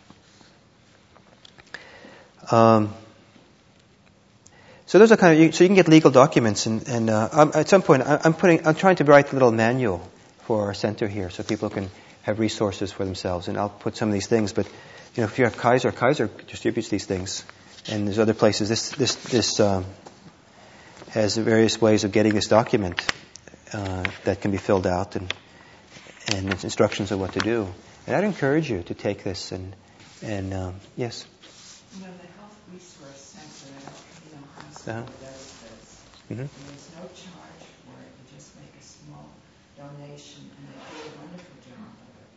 So those are so you can get legal documents, and at some point I'm trying to write a little manual for our center here, so people can have resources for themselves. And I'll put some of these things, but if you have Kaiser distributes these things, and there's other places. This has various ways of getting this document that can be filled out, and it's instructions of what to do. And I'd encourage you to take this and yes. The Health Resource Center at Hospital does this. Mm-hmm. And there's no charge for it. You just make a small donation, and they do a wonderful job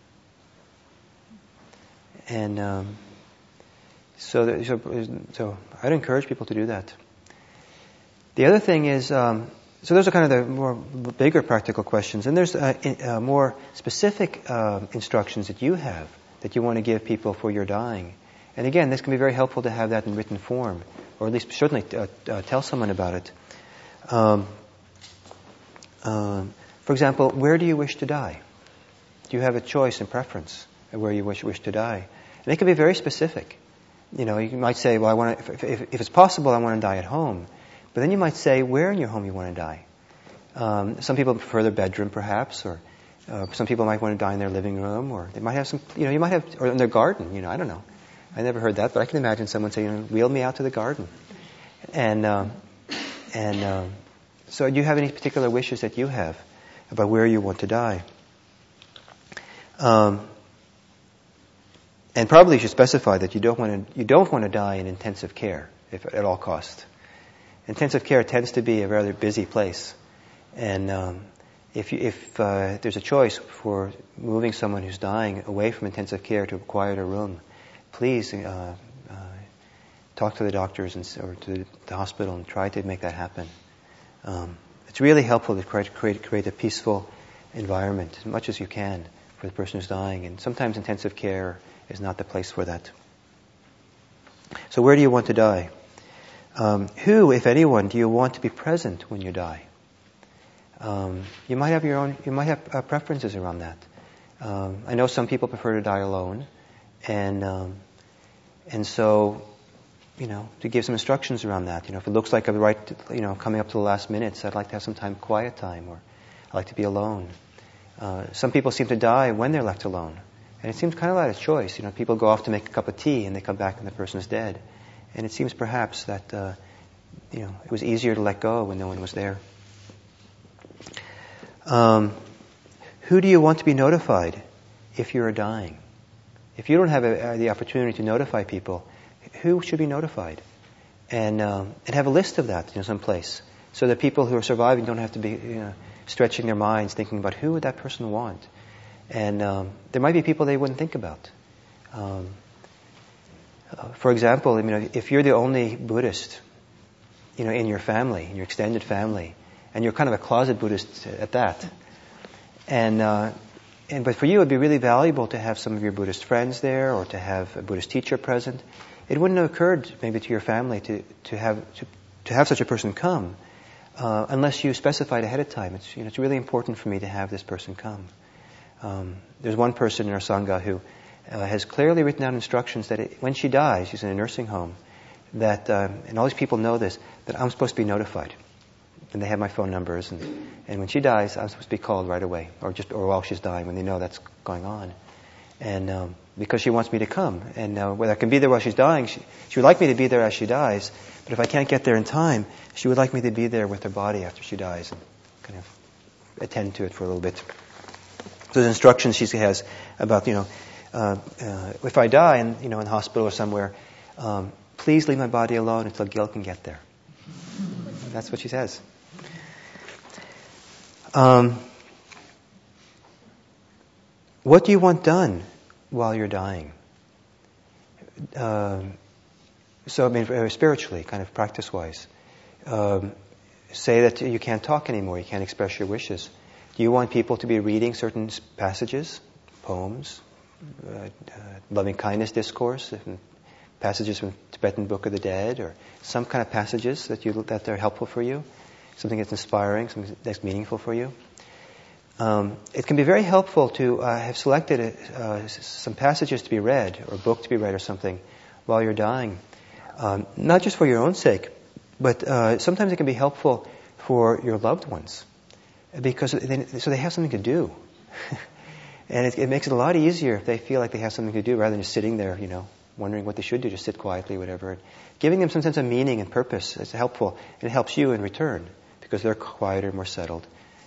of it. And so I'd encourage people to do that. The other thing is, so those are kind of the more bigger practical questions. And there's more specific instructions that you have that you want to give people for your dying. And again, this can be very helpful to have that in written form, or at least certainly tell someone about it. For example, where do you wish to die? Do you have a choice and preference of where you wish to die? And it can be very specific. You might say, well, if it's possible, I want to die at home. But then you might say where in your home you want to die. Some people prefer their bedroom, perhaps, or some people might want to die in their living room, or they might have or in their garden. I don't know. I never heard that, but I can imagine someone saying, "Wheel me out to the garden." And so, do you have any particular wishes that you have about where you want to die? And probably you should specify that you don't want to die in intensive care at all costs. Intensive care tends to be a rather busy place, and if there's a choice for moving someone who's dying away from intensive care to a quieter room, please talk to the doctors or to the hospital and try to make that happen. It's really helpful to create a peaceful environment as much as you can for the person who's dying, and sometimes intensive care is not the place for that. So where do you want to die? Who, if anyone, do you want to be present when you die? You might have preferences around that. I know some people prefer to die alone, and so, to give some instructions around that. If it looks like I'm coming up to the last minutes, I'd like to have some quiet time, or I'd like to be alone. Some people seem to die when they're left alone, and it seems kind of out of choice. People go off to make a cup of tea, and they come back and the person's dead, and it seems perhaps that it was easier to let go when no one was there. Who do you want to be notified if you are dying? If you don't have the opportunity to notify people, who should be notified? And have a list of that, someplace, so that people who are surviving don't have to be stretching their minds thinking about who would that person want. And there might be people they wouldn't think about. For example, if you're the only Buddhist, in your family, in your extended family, and you're kind of a closet Buddhist at that, but for you, it'd be really valuable to have some of your Buddhist friends there, or to have a Buddhist teacher present. It wouldn't have occurred maybe to your family to have such a person come, unless you specified ahead of time. It's really important for me to have this person come. There's one person in our Sangha who has clearly written down instructions that when she dies, she's in a nursing home, that and all these people know this, that I'm supposed to be notified. And they have my phone numbers, and when she dies, I'm supposed to be called right away, or while she's dying, when they know that's going on. And because she wants me to come, and whether I can be there while she's dying, she would like me to be there as she dies. But if I can't get there in time, she would like me to be there with her body after she dies and kind of attend to it for a little bit. So there's instructions she has about if I die in hospital or somewhere, please leave my body alone until Gil can get there. That's what she says. What do you want done while you're dying? Spiritually, kind of practice-wise. Say that you can't talk anymore, you can't express your wishes. Do you want people to be reading certain passages, poems, loving-kindness discourse, passages from Tibetan Book of the Dead, or some kind of passages that are helpful for you, something that's inspiring, something that's meaningful for you? It can be very helpful to have selected some passages to be read, or a book to be read, or something while you're dying. Not just for your own sake, but sometimes it can be helpful for your loved ones, because so they have something to do. And it makes it a lot easier if they feel like they have something to do, rather than just sitting there, wondering what they should do, just sit quietly, whatever. And giving them some sense of meaning and purpose is helpful, and it helps you in return, because they're quieter, more settled.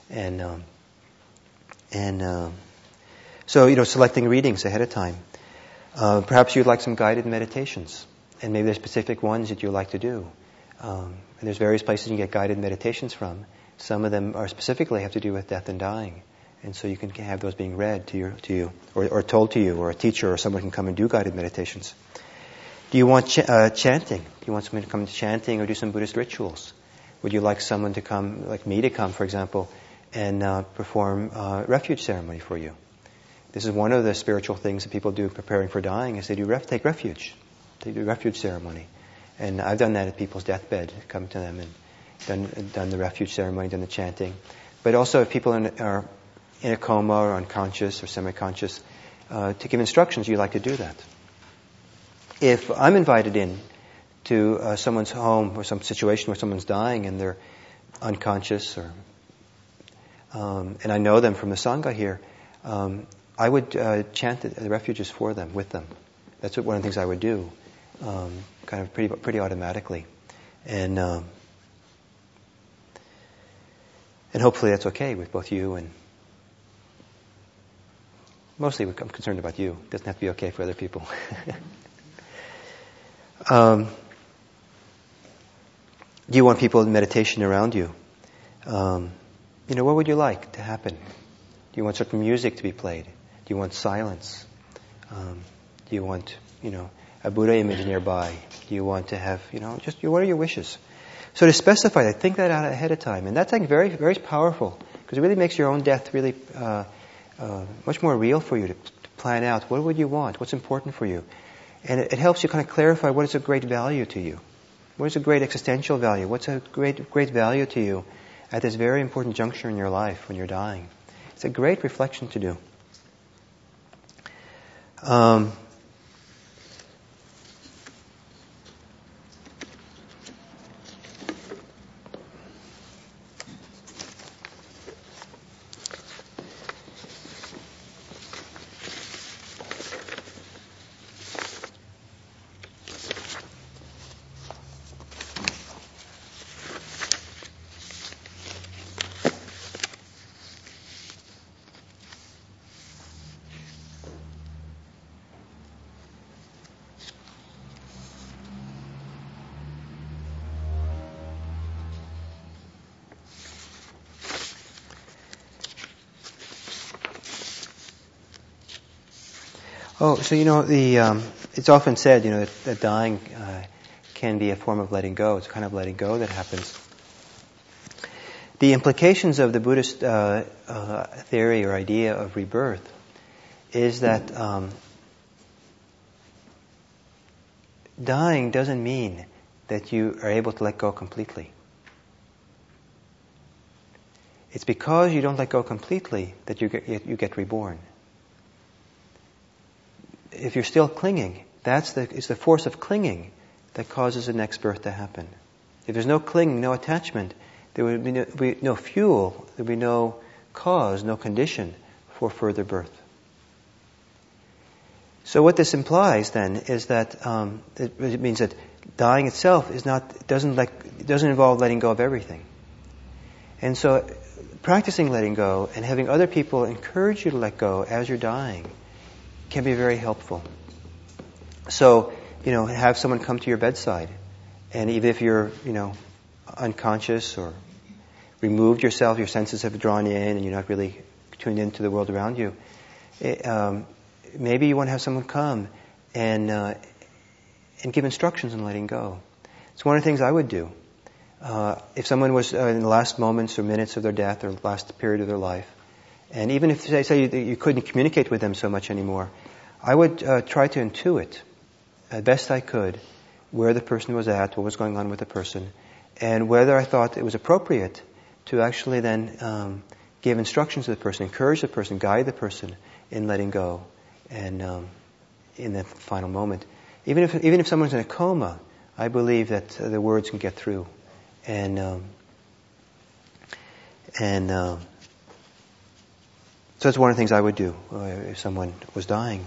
So selecting readings ahead of time. Perhaps you'd like some guided meditations, and maybe there's specific ones that you'd like to do. And there's various places you can get guided meditations from. Some of them are specifically have to do with death and dying, and so you can have those being read to you, or told to you, or a teacher or someone can come and do guided meditations. Do you want chanting? Do you want someone to come to chanting or do some Buddhist rituals? Would you like someone to come, like me to come, for example, and perform refuge ceremony for you? This is one of the spiritual things that people do preparing for dying, is they do take refuge. They do refuge ceremony. And I've done that at people's deathbed, come to them and done the refuge ceremony, done the chanting. But also if people are in a coma or unconscious or semi-conscious, to give instructions, you like to do that. If I'm invited in to someone's home or some situation where someone's dying and they're unconscious, or and I know them from the Sangha here, I would chant the refuges for them, with them. That's one of the things I would do, kind of pretty automatically, and hopefully that's okay with both you and. Mostly I'm concerned about you. It doesn't have to be okay for other people. Do you want people in meditation around you? What would you like to happen? Do you want certain music to be played? Do you want silence? Do you want, a Buddha image nearby? Do you want to have, what are your wishes? So to specify that, think that out ahead of time. And that's very, very powerful, because it really makes your own death really much more real for you to plan out. What would you want? What's important for you? And it helps you kind of clarify what is a great value to you. What is a great existential value? What's a great value to you at this very important juncture in your life when you're dying? It's a great reflection to do. Um, so it's often said, that dying can be a form of letting go. It's a kind of letting go that happens. The implications of the Buddhist theory or idea of rebirth is that dying doesn't mean that you are able to let go completely. It's because you don't let go completely that you get reborn. If you're still clinging, it's the force of clinging that causes the next birth to happen. If there's no clinging, no attachment, there would be no fuel, there would be no cause, no condition for further birth. So what this implies then is that it means that dying itself doesn't involve letting go of everything. And so practicing letting go and having other people encourage you to let go as you're dying can be very helpful. So, have someone come to your bedside, and even if you're, unconscious or removed yourself, your senses have drawn in and you're not really tuned into the world around you, maybe you want to have someone come and give instructions on letting go. It's one of the things I would do. If someone was in the last moments or minutes of their death or last period of their life, and even if, say you couldn't communicate with them so much anymore, I would try to intuit, as best I could, where the person was at, what was going on with the person, and whether I thought it was appropriate to actually then give instructions to the person, encourage the person, guide the person in letting go, and in that final moment. Even if someone's in a coma, I believe that the words can get through, and so that's one of the things I would do if someone was dying.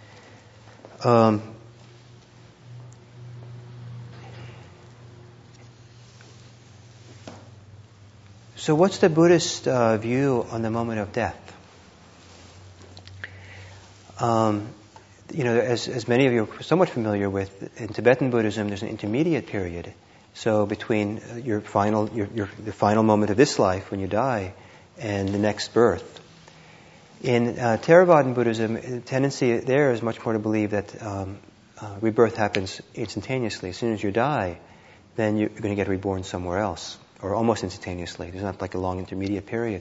So what's the Buddhist view on the moment of death? As many of you are somewhat familiar with, in Tibetan Buddhism, there's an intermediate period. So between the final moment of this life when you die and the next birth. In Theravadan Buddhism, the tendency there is much more to believe that rebirth happens instantaneously. As soon as you die, then you're going to get reborn somewhere else, or almost instantaneously. There's not like a long intermediate period.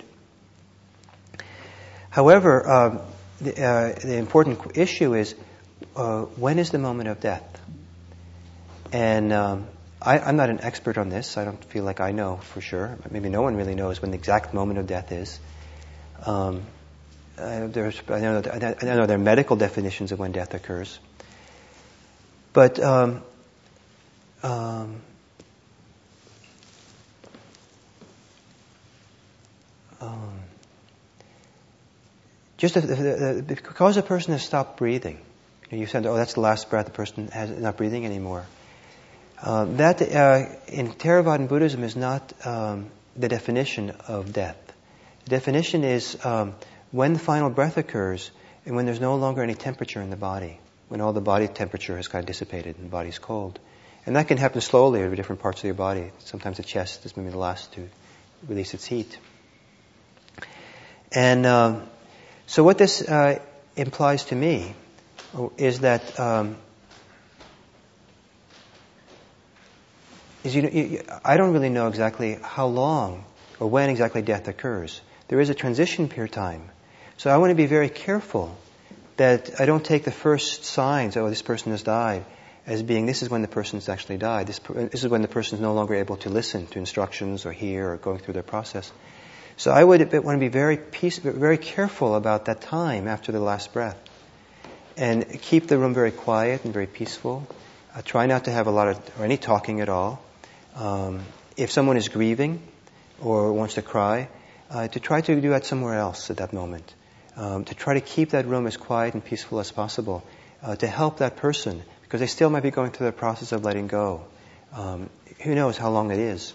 However, the important issue is when is the moment of death? And I'm not an expert on this. I don't feel like I know for sure. Maybe no one really knows when the exact moment of death is. I know there are medical definitions of when death occurs. But because a person has stopped breathing, you said, that's the last breath, the person is not breathing anymore. That in Theravadan Buddhism is not the definition of death. The definition is when the final breath occurs and when there's no longer any temperature in the body, when all the body temperature has kind of dissipated and the body's cold. And that can happen slowly over different parts of your body. Sometimes the chest is maybe the last to release its heat. And so what this implies to me is that I don't really know exactly how long or when exactly death occurs. There is a transition period time. So I want to be very careful that I don't take the first signs, this person has died, as being this is when the person's actually died. This is when the person is no longer able to listen to instructions or hear or going through their process. So I would want to be very careful about that time after the last breath. And keep the room very quiet and very peaceful. Try not to have or any talking at all. If someone is grieving or wants to cry, to try to do that somewhere else at that moment. To try to keep that room as quiet and peaceful as possible, to help that person, because they still might be going through the process of letting go. Who knows how long it is.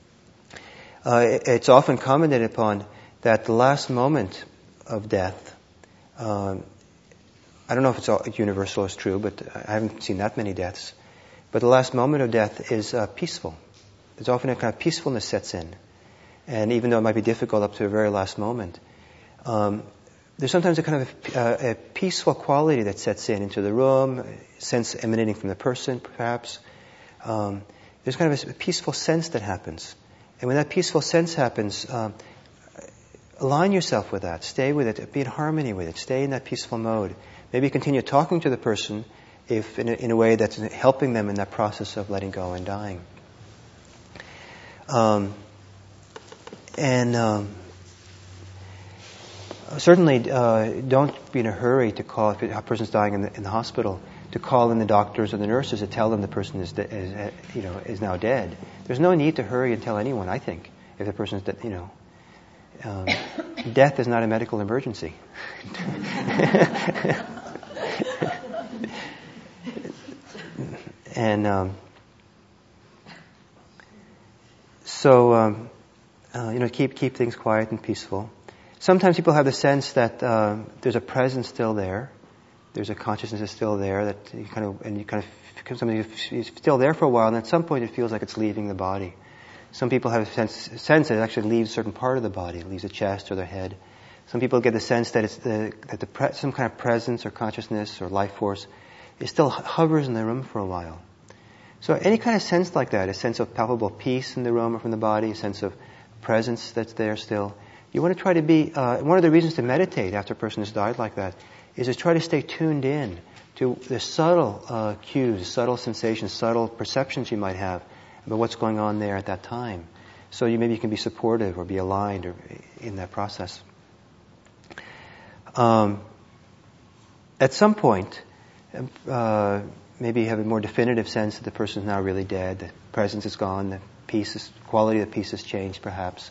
It's often commented upon that the last moment of death, I don't know if it's universal or it's true, but I haven't seen that many deaths, but the last moment of death is peaceful. There's often a kind of peacefulness sets in. And even though it might be difficult up to the very last moment, there's sometimes a kind of a peaceful quality that sets into the room, sense emanating from the person, perhaps. There's kind of a peaceful sense that happens. And when that peaceful sense happens, align yourself with that. Stay with it. Be in harmony with it. Stay in that peaceful mode. Maybe continue talking to the person if in a way that's helping them in that process of letting go and dying. Certainly, don't be in a hurry to call if a person's dying in the hospital, to call in the doctors or the nurses to tell them the person is now dead. There's no need to hurry and tell anyone. I think if the person's death is not a medical emergency. And keep things quiet and peaceful. Sometimes people have the sense that there's a presence still there. There's a consciousness that's still there that somebody is still there for a while, and at some point it feels like it's leaving the body. Some people have a sense that it actually leaves a certain part of the body, it leaves the chest or the head. Some people get the sense that it's some kind of presence or consciousness or life force, it still hovers in the room for a while. So any kind of sense like that, a sense of palpable peace in the room or from the body, a sense of presence that's there still, you want to try to be, one of the reasons to meditate after a person has died like that is to try to stay tuned in to the subtle cues, subtle sensations, subtle perceptions you might have about what's going on there at that time. So maybe you can be supportive or be aligned in that process. At some point, maybe you have a more definitive sense that the person is now really dead, the presence is gone, the quality of the peace has changed perhaps.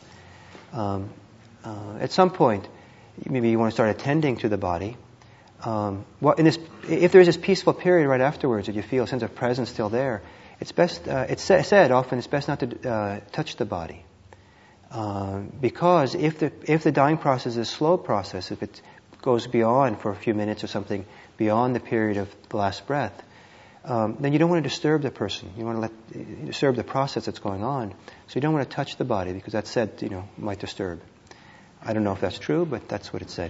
At some point, maybe you want to start attending to the body. If there is this peaceful period right afterwards that you feel a sense of presence still there, it's best. It's said often it's best not to touch the body, because if the dying process is a slow process, if it goes beyond for a few minutes or something beyond the period of the last breath, then you don't want to disturb the person. You want to disturb the process that's going on. So you don't want to touch the body because that's said, might disturb. I don't know if that's true, but that's what it said.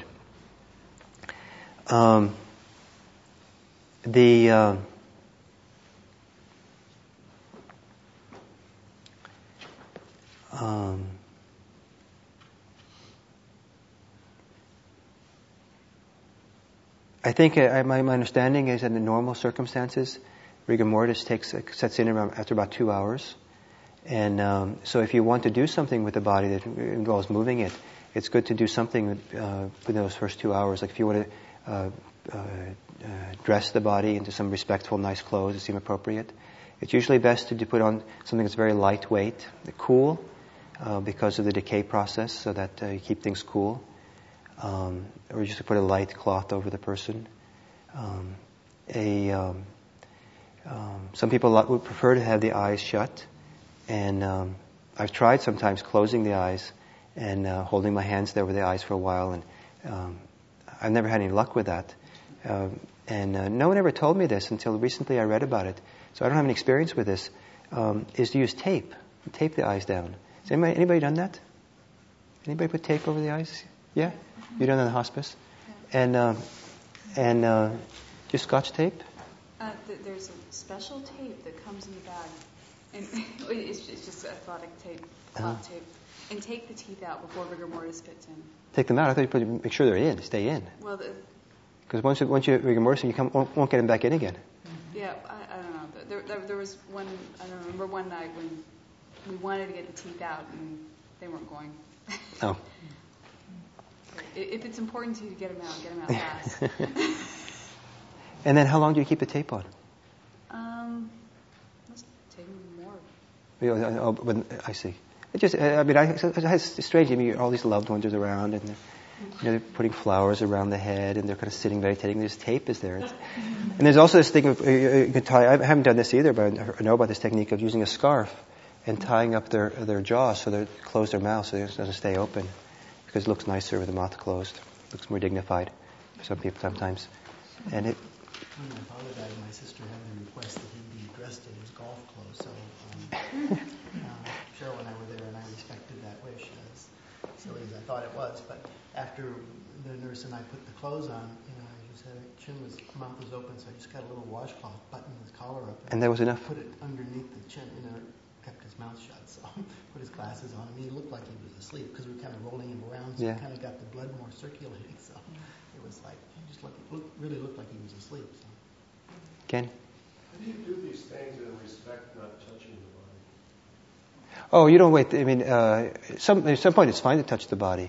I think my understanding is that in normal circumstances, rigor mortis sets in after about 2 hours. And so if you want to do something with the body that involves moving it, it's good to do something within those first 2 hours. Like if you want to dress the body into some respectful, nice clothes that seem appropriate, it's usually best to put on something that's very lightweight, cool, because of the decay process, so that you keep things cool. Or just to put a light cloth over the person. Some people would prefer to have the eyes shut, and I've tried sometimes closing the eyes and holding my hands there over the eyes for a while, and I've never had any luck with that. And no one ever told me this until recently I read about it, so I don't have any experience with this, is to use tape the eyes down. Has anybody done that? Anybody put tape over the eyes? Yeah? You done that in the hospice? Yeah. And just Scotch tape? There's a special tape that comes in the bag. And it's just athletic tape, cloth tape. And take the teeth out before rigor mortis fits in. Take them out? I thought you make sure they're stay in. Well, because once you rigor mortis, you won't get them back in again. Yeah, I don't know. There was one, I don't remember one night when we wanted to get the teeth out and they weren't going. Oh. If it's important to you to get them out fast. And then how long do you keep the tape on? Must take more. I see. It's strange. I mean, all these loved ones are around, and they're putting flowers around the head, and they're kind of sitting meditating. This tape is there. And there's also this thing of you can tie. I haven't done this either, but I know about this technique of using a scarf and tying up their jaws so they close their mouth so it doesn't stay open, because it looks nicer with the mouth closed. It looks more dignified for some people sometimes. And it. When my father died, my sister had the request that he be dressed in his golf clothes. So Cheryl and I were there, and I respected that wish, as silly as I thought it was. But after the nurse and I put the clothes on, I just had mouth was open, so I just got a little washcloth, buttoned his collar up, and that was enough. Put it underneath the chin, kept his mouth shut. So put his glasses on, and he looked like he was asleep because we were kind of rolling him around, so he kind of got the blood more circulating. So it was like really looked like he was asleep. So. Ken? How do you do these things and respect not touching the body? Oh, you don't wait. I mean, at some point it's fine to touch the body.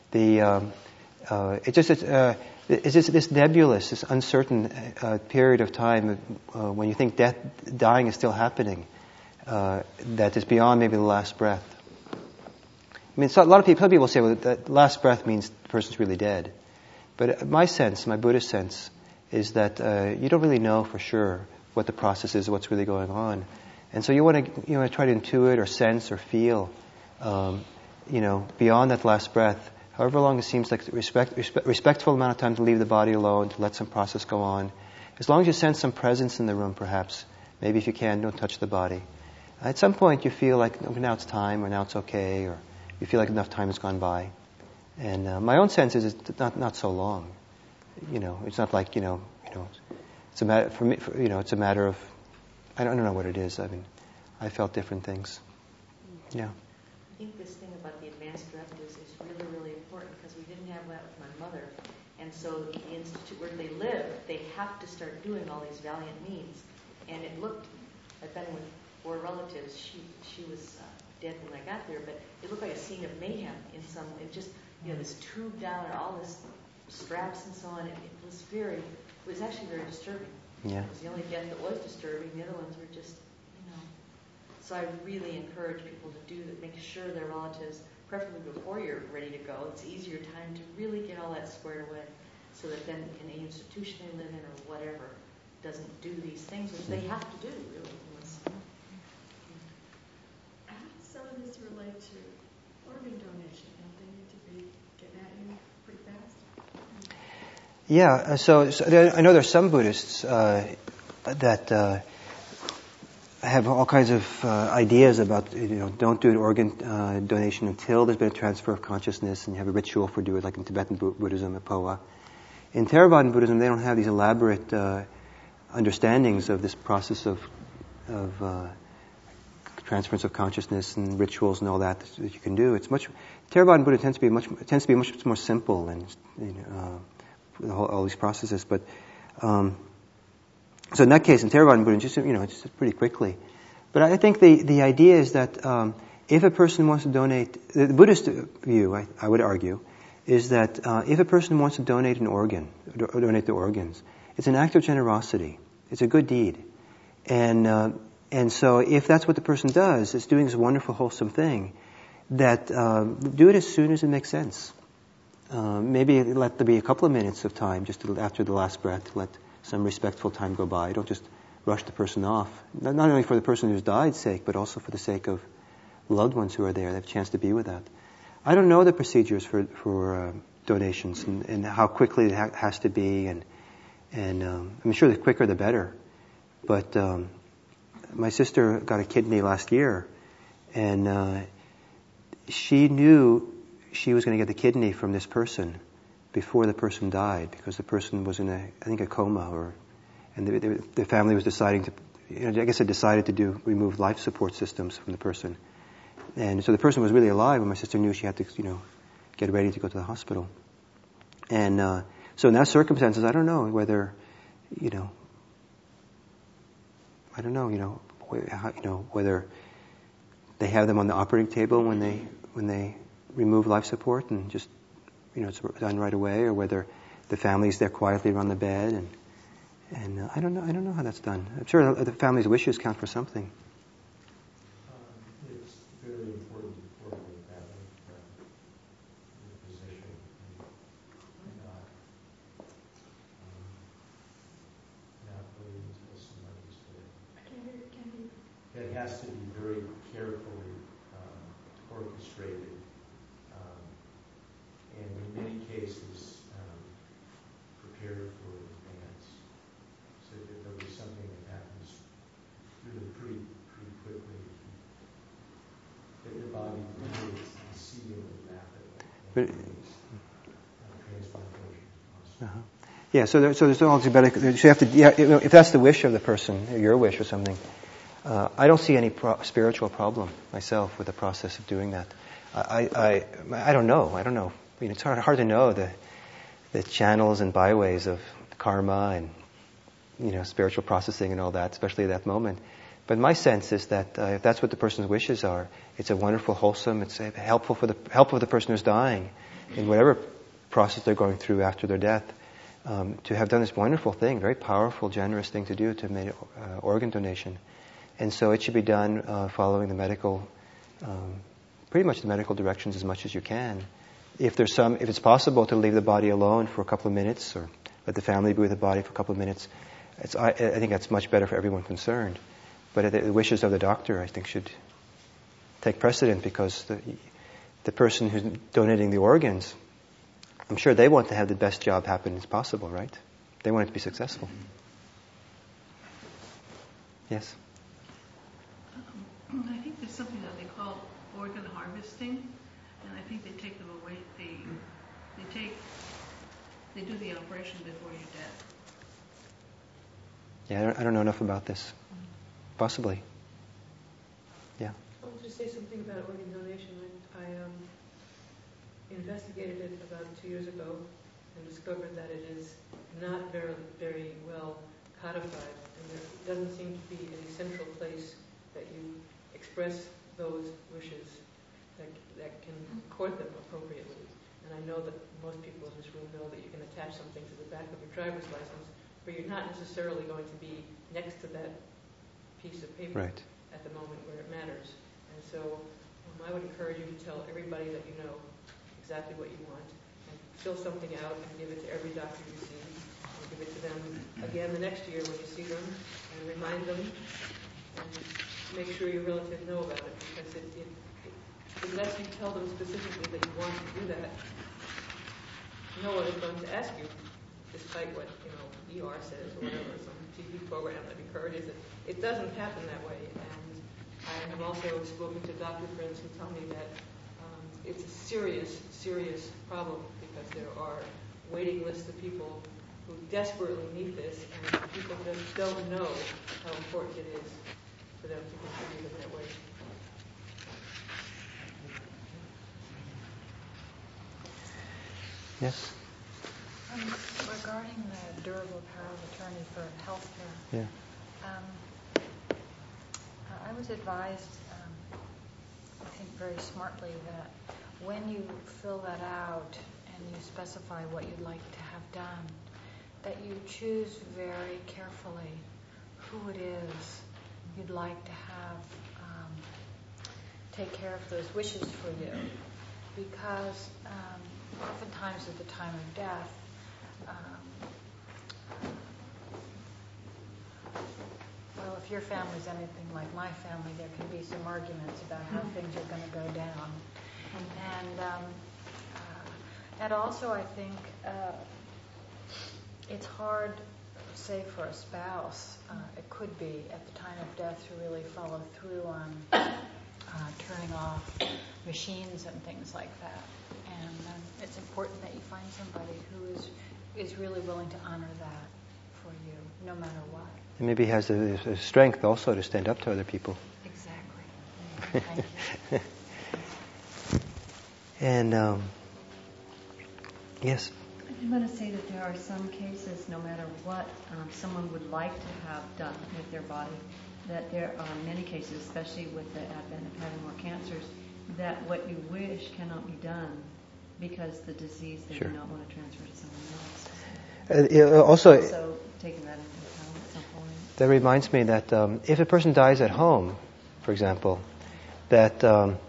It's just this nebulous, this uncertain period of time when you think dying is still happening, that is beyond maybe the last breath. I mean, some people say, well, that last breath means the person's really dead. But my Buddhist sense, is that you don't really know for sure what the process is, what's really going on, and so you want to try to intuit or sense or feel, beyond that last breath, however long it seems like respectful amount of time to leave the body alone, to let some process go on. As long as you sense some presence in the room, perhaps, maybe if you can, don't touch the body. At some point, you feel like now it's time, or now it's okay, or you feel like enough time has gone by. And my own sense is it's not so long. It's not like it's a matter for me. It's a matter of I don't know what it is. I mean, I felt different things. Yeah. I think this thing about the advanced directives is really, really important because we didn't have that with my mother, and so the institute where they live, they have to start doing all these valiant means. And it looked. I've been with 4 relatives. She was dead when I got there, but it looked like a scene of mayhem in some. It just this tube down and all this straps and so on. It was actually very disturbing. Yeah. It was the only death that was disturbing. The other ones were just, So I really encourage people to do that, make sure their relatives, preferably before you're ready to go, it's easier time to really get all that squared away, so that then in the institution they live in or whatever doesn't do these things, which they have to do, really. How does some of this relate to organ donation? Don't they need to be getting at you pretty fast? Yeah, so I know there's some Buddhists that have all kinds of ideas about, don't do an organ donation until there's been a transfer of consciousness, and you have a ritual for doing it, like in Tibetan Buddhism, at Poa. In Theravada Buddhism, they don't have these elaborate understandings of this process of transference of consciousness and rituals and all that you can do. Theravada Buddhism tends to be much more simple and all these processes. But so in that case, in Theravada Buddhism, it's just pretty quickly. But I think the idea is that if a person wants to donate, the Buddhist view, I would argue, is that if a person wants to donate an organ, or donate the organs, it's an act of generosity. It's a good deed. And so if that's what the person does, it's doing this wonderful, wholesome thing, that do it as soon as it makes sense. Maybe let there be a couple of minutes of time just after the last breath, let some respectful time go by. Don't just rush the person off. Not only for the person who's died's sake, but also for the sake of loved ones who are there. They have a chance to be with that. I don't know the procedures for donations and how quickly it has to be, and I'm sure the quicker the better. But my sister got a kidney last year, and she knew she was going to get the kidney from this person before the person died, because the person was in a coma, and the family was deciding to, I guess they decided to remove life support systems from the person. And so the person was really alive, and my sister knew she had to, get ready to go to the hospital. And so in that circumstances, I don't know whether, whether they have them on the operating table when they remove life support and just, it's done right away, or whether the family's there quietly around the bed And I don't know how that's done. I'm sure the family's wishes count for something. It's very important to coordinate that with the physician and not waiting until somebody's there. It has to be very carefully orchestrated, and in many cases prepared for in advance, so that there'll be something that happens really pretty quickly. That your body really is exceedingly rapidly. Transplantation process. Yeah, so there's all genetic. So you have to, if that's the wish of the person, or your wish or something. I don't see any spiritual problem myself with the process of doing that. I don't know. I mean, it's hard to know the channels and byways of karma and spiritual processing and all that, especially at that moment. But my sense is that if that's what the person's wishes are, it's a wonderful, wholesome. It's helpful for the person who's dying in whatever process they're going through after their death. To have done this wonderful thing, very powerful, generous thing to do, to make organ donation. And so it should be done following the medical, pretty much the medical directions as much as you can. If it's possible to leave the body alone for a couple of minutes, or let the family be with the body for a couple of minutes, I think that's much better for everyone concerned. But the wishes of the doctor, I think, should take precedent, because the person who's donating the organs, I'm sure they want to have the best job happen as possible, right? They want it to be successful. Yes? I think there's something that they call organ harvesting, and I think they take them away. They do the operation before you're dead. Yeah, I don't know enough about this. Possibly. Yeah. I'll just say something about organ donation. I investigated it about 2 years ago and discovered that it is not very, very well codified, and there doesn't seem to be any central place that you express those wishes that can court them appropriately. And I know that most people in this room know that you can attach something to the back of your driver's license, but you're not necessarily going to be next to that piece of paper at the moment where it matters. And so I would encourage you to tell everybody that you know exactly what you want, and fill something out and give it to every doctor you see, and give it to them again the next year when you see them, and remind them, and make sure your relatives know about it, because unless you tell them specifically that you want to do that, no one is going to ask you, despite what ER says or whatever, some TV program that encourages it. It doesn't happen that way, and I have also spoken to doctor friends who tell me that it's a serious, serious problem, because there are waiting lists of people who desperately need this, and people just don't know how important it is for them to contribute in that way. Yes? Regarding the durable power of attorney for healthcare, I was advised, I think very smartly, that when you fill that out and you specify what you'd like to have done, that you choose very carefully who it is you'd like to have take care of those wishes for you. Because oftentimes at the time of death, well, if your family's anything like my family, there can be some arguments about how things are going to go down. And also I think it's hard, say for a spouse, it could be at the time of death, to really follow through on turning off machines and things like that. And it's important that you find somebody who is really willing to honor that for you, no matter what. And maybe has the strength also to stand up to other people. Exactly. Thank you. And yes. I want to say that there are some cases, no matter what someone would like to have done with their body, that there are many cases, especially with the advent of having more cancers, that what you wish cannot be done because the disease they do not want to transfer to someone else. Also taking that into that reminds me that if a person dies at home, for example, that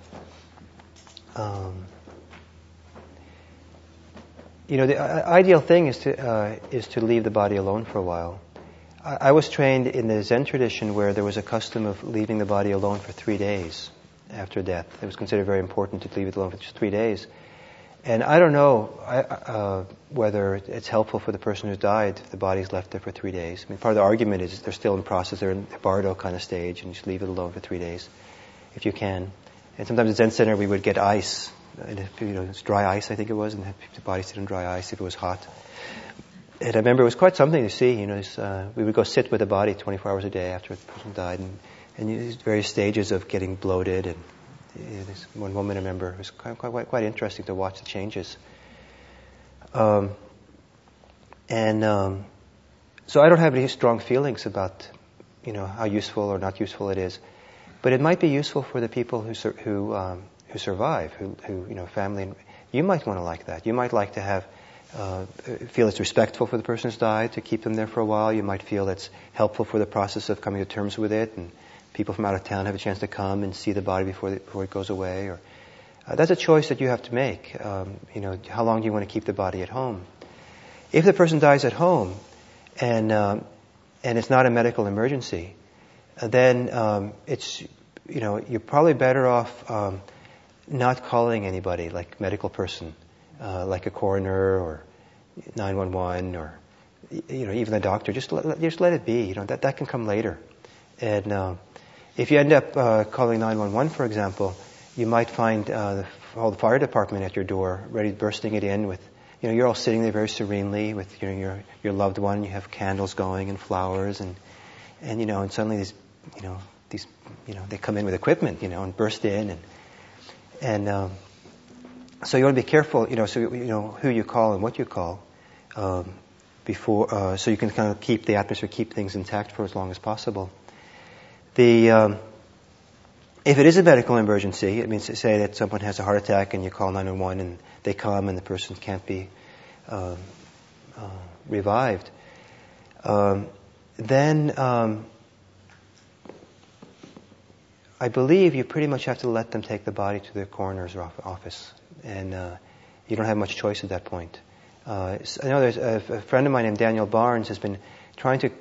the ideal thing is to leave the body alone for a while. I was trained in the Zen tradition where there was a custom of leaving the body alone for 3 days after death. It was considered very important to leave it alone for just 3 days. And I don't know whether it's helpful for the person who's died if the body's left there for 3 days. I mean, part of the argument is they're still in process, they're in the bardo kind of stage, and you should leave it alone for 3 days if you can. And sometimes at Zen Center we would get ice, and it's dry ice I think it was, and have the body sit in dry ice if it was hot. And I remember it was quite something to see. We would go sit with the body 24 hours a day after the person died, and these various stages of getting bloated. And this one woman I remember, it was quite interesting to watch the changes. So I don't have any strong feelings about how useful or not useful it is, but it might be useful for the people who survive, who family. You might want to like that. You might like to have. Feel it's respectful for the person who's died to keep them there for a while. You might feel it's helpful for the process of coming to terms with it, and people from out of town have a chance to come and see the body before it goes away. Or that's a choice that you have to make. How long do you want to keep the body at home? If the person dies at home and it's not a medical emergency, then you're probably better off not calling anybody, like medical person. Like a coroner or 911 or even a doctor, just let it be. That can come later. And if you end up calling 911, for example, you might find the fire department at your door, ready, bursting it in with. You're all sitting there very serenely with your loved one. You have candles going and flowers, and suddenly these they come in with equipment, and burst in and. So you want to be careful, who you call and what you call, before, so you can kind of keep the atmosphere, keep things intact for as long as possible. If it is a medical emergency, it means to say that someone has a heart attack and you call 911 and they come and the person can't be revived. Then I believe you pretty much have to let them take the body to the coroner's office. And you don't have much choice at that point. I know there's a friend of mine named Daniel Barnes has been trying to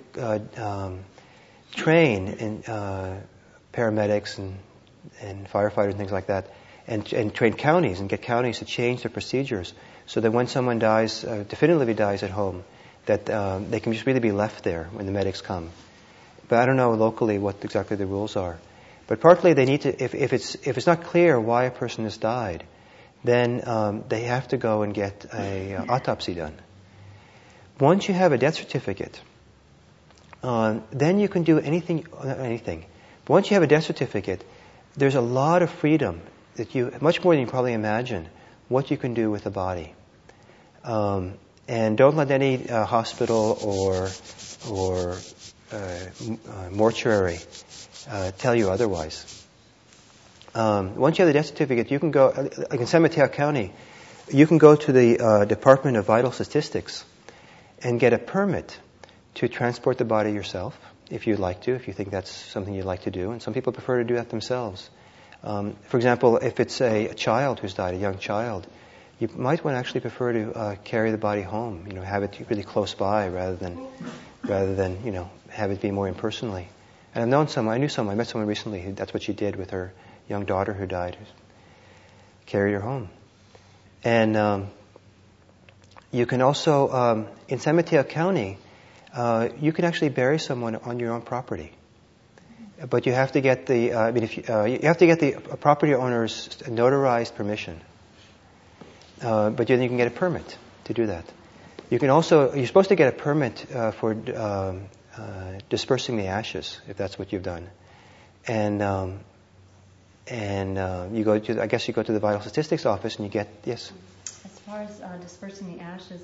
train in paramedics and firefighters and things like that, and train counties and get counties to change their procedures so that when someone dies, definitively dies at home, that they can just really be left there when the medics come. But I don't know locally what exactly the rules are. But partly they need to, if it's not clear why a person has died, then they have to go and get an autopsy done. Once you have a death certificate, then you can do anything. But once you have a death certificate, there's a lot of freedom much more than you probably imagine, what you can do with the body. And don't let any hospital or mortuary tell you otherwise. Once you have the death certificate, you can go, like in San Mateo County, you can go to the Department of Vital Statistics and get a permit to transport the body yourself, if you'd like to, if you think that's something you'd like to do. And some people prefer to do that themselves. For example, if it's a child who's died, a young child, you might want to actually prefer to carry the body home, have it really close by rather than have it be more impersonally. And I met someone recently who that's what she did with her young daughter who died, carried her home. And you can also, in San Mateo County, you can actually bury someone on your own property. But you have to get you have to get the property owner's notarized permission. But then you can get a permit to do that. You can also, you're supposed to get a permit for dispersing the ashes, if that's what you've done. And you go to, I guess you go to the Vital Statistics office and you get, yes? As far as dispersing the ashes,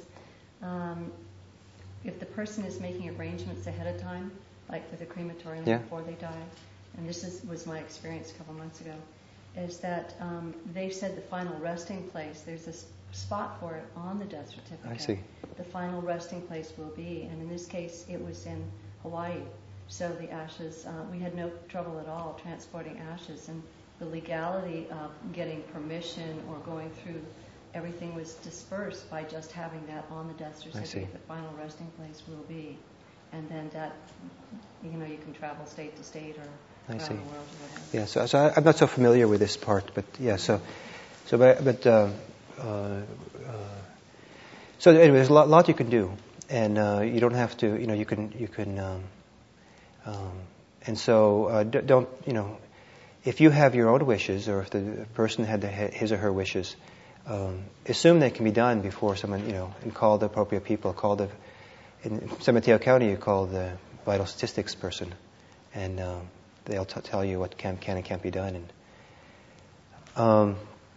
if the person is making arrangements ahead of time, like with a crematorium before they die, and was my experience a couple months ago, is that they said the final resting place, there's a spot for it on the death certificate. I see. The final resting place will be, and in this case it was in Hawaii. So the ashes, we had no trouble at all transporting ashes, and the legality of getting permission or going through everything was dispersed by just having that on the death certificate. The final resting place will be, and then that, you can travel state to state or around the world or whatever. Yeah, so I'm not so familiar with this part, but yeah, so anyway, there's a lot you can do, and you don't have to, you can, and so don't, if you have your own wishes, or if the person had his or her wishes, assume they can be done before someone, and call the appropriate people. In San Mateo County, you call the vital statistics person, and they'll tell you what can and can't be done. And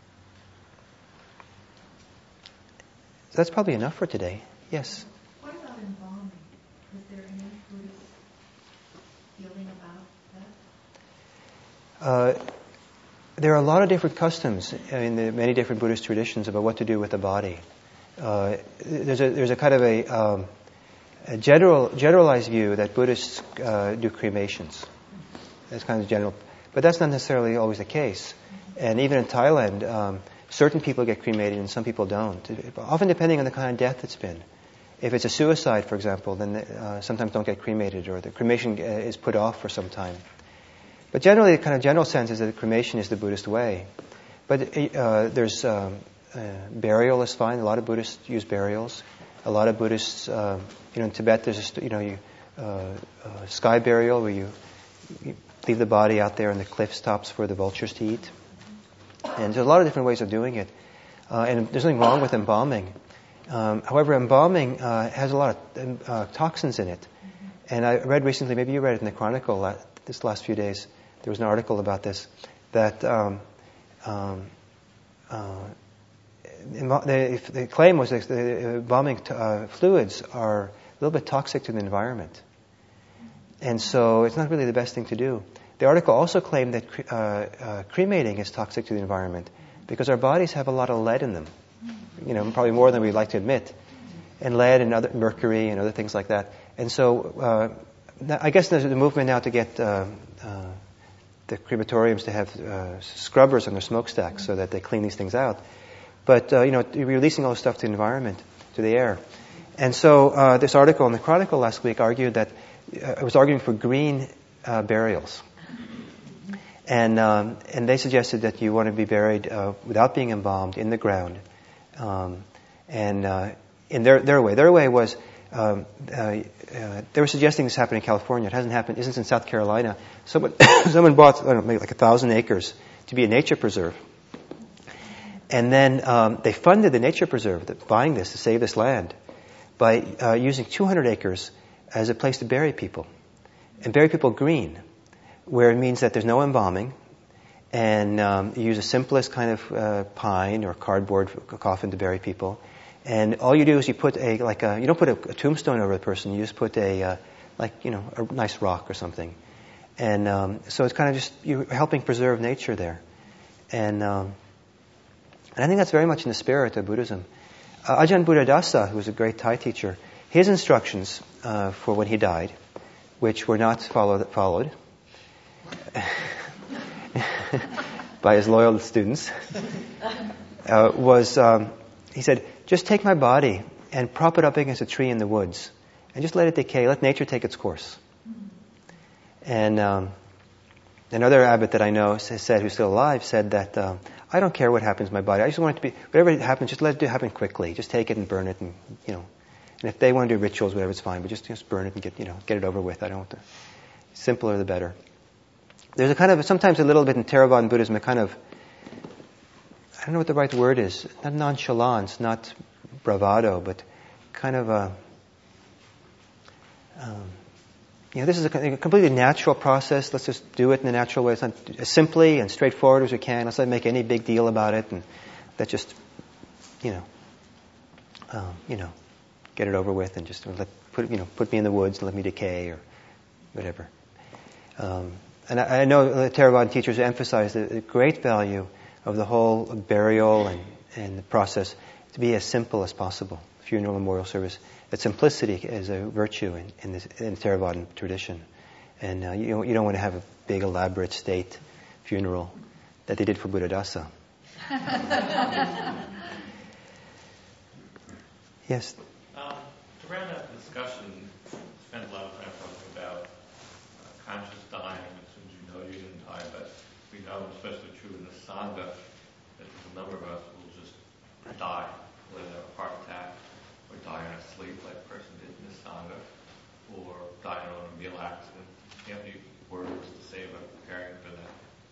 that's probably enough for today. Yes? What about embalming? Is there any Buddhist feeling about that? There are a lot of different customs in the many different Buddhist traditions about what to do with the body. There's a kind of a generalized view that Buddhists do cremations. That's kind of general, but that's not necessarily always the case. And even in Thailand, certain people get cremated and some people don't. Often depending on the kind of death it's been. If it's a suicide, for example, then they sometimes don't get cremated, or the cremation is put off for some time. But generally, the kind of general sense is that cremation is the Buddhist way. But there's burial is fine. A lot of Buddhists use burials. A lot of Buddhists, in Tibet, there's sky burial where you leave the body out there on the cliff tops for the vultures to eat. And there's a lot of different ways of doing it. And there's nothing wrong with embalming. However, embalming has a lot of toxins in it. And I read recently, maybe you read it in the Chronicle this last few days, there was an article about this, that the claim was that the embalming fluids are a little bit toxic to the environment. And so it's not really the best thing to do. The article also claimed that cremating is toxic to the environment because our bodies have a lot of lead in them, probably more than we'd like to admit, and lead and other mercury and other things like that. And so I guess there's a movement now to get the crematoriums to have scrubbers on their smokestacks so that they clean these things out. But you're releasing all this stuff to the environment, to the air. And so this article in the Chronicle last week argued that I was arguing for green burials. And they suggested that you want to be buried without being embalmed in the ground. And in their way was they were suggesting this happened in California. It hasn't happened. Isn't in South Carolina. Someone bought maybe like 1,000 acres to be a nature preserve. And then they funded the nature preserve, buying this to save this land, by using 200 acres as a place to bury people. And bury people green, where it means that there's no embalming, and you use the simplest kind of pine or cardboard coffin to bury people. And all you do is you put you don't put a tombstone over the person, you just put a nice rock or something. And so it's kind of just, you're helping preserve nature there. And I think that's very much in the spirit of Buddhism. Ajahn Buddhadasa, who was a great Thai teacher, his instructions for when he died, which were not followed by his loyal students, was, he said, just take my body and prop it up against a tree in the woods and just let it decay, let nature take its course. And another abbot that I know said, who's still alive, said that I don't care what happens to my body. I just want it to be, whatever happens, just let it happen quickly. Just take it and burn it, and and if they want to do rituals, whatever, it's fine. But just burn it and get it over with. I don't want to. Simpler the better. There's a kind of, sometimes a little bit in Theravada Buddhism, a kind of, I don't know what the right word is, not nonchalance, not bravado, but kind of a, this is a completely natural process. Let's just do it in a natural way. It's not as simply and straightforward as we can. Let's not make any big deal about it, and let's just, get it over with, and just put me in the woods and let me decay or whatever. And I know the Theravada teachers emphasize the great value of the whole burial and the process to be as simple as possible. Funeral memorial service. That simplicity is a virtue in the Theravada tradition. And you don't want to have a big elaborate state funeral that they did for Buddhadasa. Yes? To round out the discussion, spent a lot of time talking about conscious dying as soon as you know you're going to die, but we know, especially true in the Sangha, that there's a number of us who will just die, whether a heart attack or die in our sleep like a person did in the Sangha, or die in an automobile accident. Do you have any words to say about preparing for that?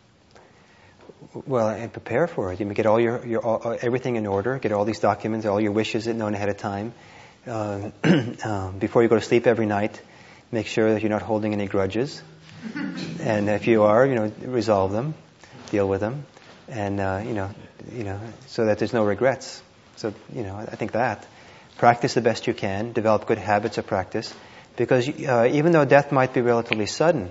Well, and prepare for it. You get all your everything in order. Get all these documents, all your wishes known ahead of time. Before you go to sleep every night, make sure that you're not holding any grudges. And if you are, resolve them, deal with them, and so that there's no regrets. So I think that practice the best you can. Develop good habits of practice, because even though death might be relatively sudden,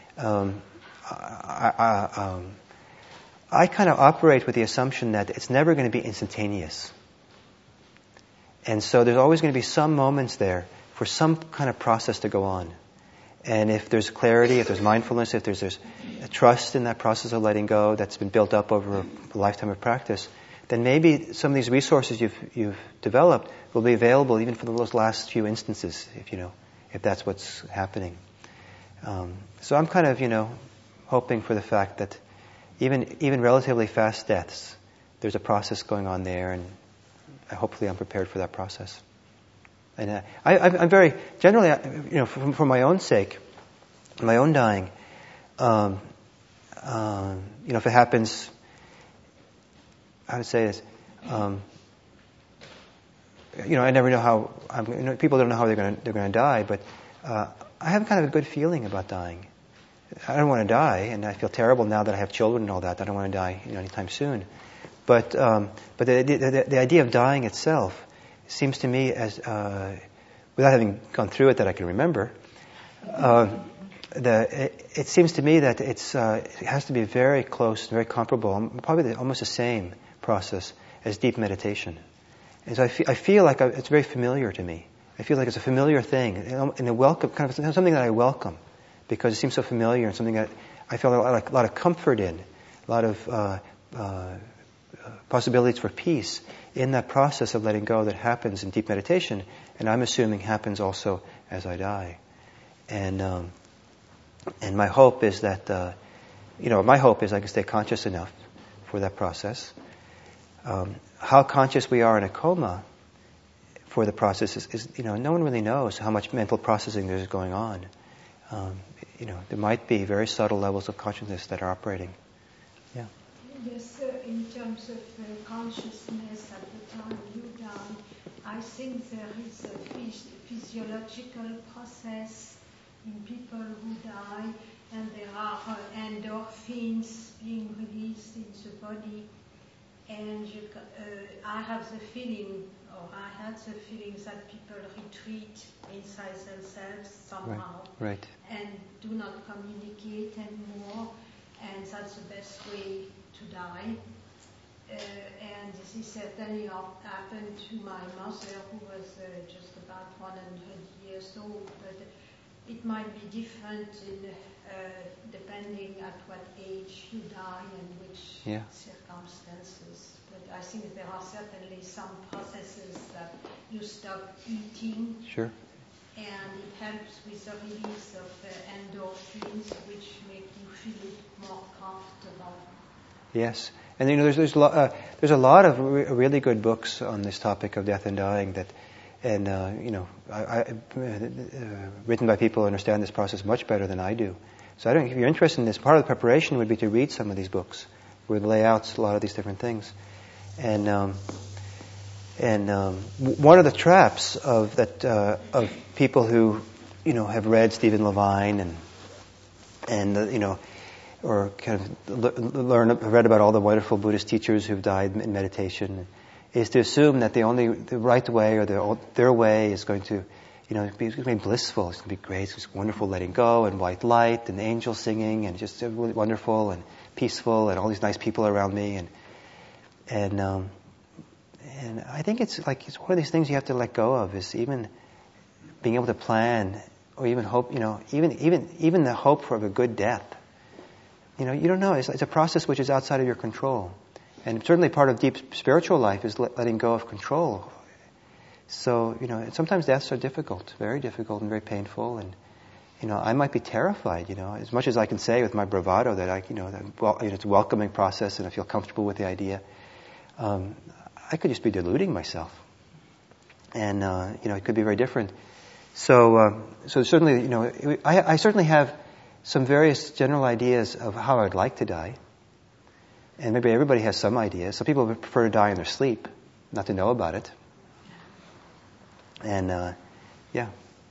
I kind of operate with the assumption that it's never going to be instantaneous. And so there's always going to be some moments there for some kind of process to go on. And if there's clarity, if there's mindfulness, if there's a trust in that process of letting go that's been built up over a lifetime of practice, then maybe some of these resources you've developed will be available even for those last few instances, if that's what's happening. So I'm kind of, hoping for the fact that even relatively fast deaths, there's a process going on there, and hopefully I'm prepared for that process. And I'm very generally, for my own sake, my own dying. If it happens, I would say this. I never know how. People don't know how they're going to die, but I have kind of a good feeling about dying. I don't want to die, and I feel terrible now that I have children and all that. I don't want to die, anytime soon. But the idea of dying itself seems to me as, without having gone through it that I can remember, it seems to me that it has to be very close, very comparable, probably almost the same process as deep meditation. And so I feel like it's very familiar to me. I feel like it's a familiar thing, and a welcome, kind of something that I welcome, because it seems so familiar and something that I feel a lot of comfort in, a lot of possibilities for peace in that process of letting go that happens in deep meditation, and I'm assuming happens also as I die. And my hope is that, I can stay conscious enough for that process. How conscious we are in a coma for the process is no one really knows how much mental processing there's going on. There might be very subtle levels of consciousness that are operating. Yeah. Yes, in terms of consciousness at the time you die, I think there is a physiological process in people who die, and there are endorphins being released in the body, and I have the feeling, or I had the feeling that people retreat inside themselves somehow, right. And do not communicate anymore, and that's the best way to die. And this is certainly happened to my mother, who was just about 100 years old, but it might be different depending at what age you die and which circumstances. But I think there are certainly some processes that you stop eating. Sure. And it helps with the release of endorphins, which make you feel more comfortable. Yes, and there's a lot of really good books on this topic of death and dying written by people who understand this process much better than I do. So if you're interested in this, part of the preparation would be to read some of these books, where it lay out a lot of these different things. And one of the traps of people who have read Stephen Levine or kind of read about all the wonderful Buddhist teachers who've died in meditation, is to assume that the right way or their way is going to be blissful. It's going to be great. It's wonderful letting go and white light and angels singing and just really wonderful and peaceful and all these nice people around me and I think it's one of these things you have to let go of, is even being able to plan or even hope, even the hope for a good death. You don't know. It's a process which is outside of your control. And certainly part of deep spiritual life is letting go of control. So, sometimes deaths are difficult, very difficult and very painful. And, I might be terrified, as much as I can say with my bravado that it's a welcoming process and I feel comfortable with the idea. I could just be deluding myself. And, it could be very different. So certainly, I certainly have some various general ideas of how I'd like to die. And maybe everybody has some ideas. Some people prefer to die in their sleep, not to know about it. And, yeah.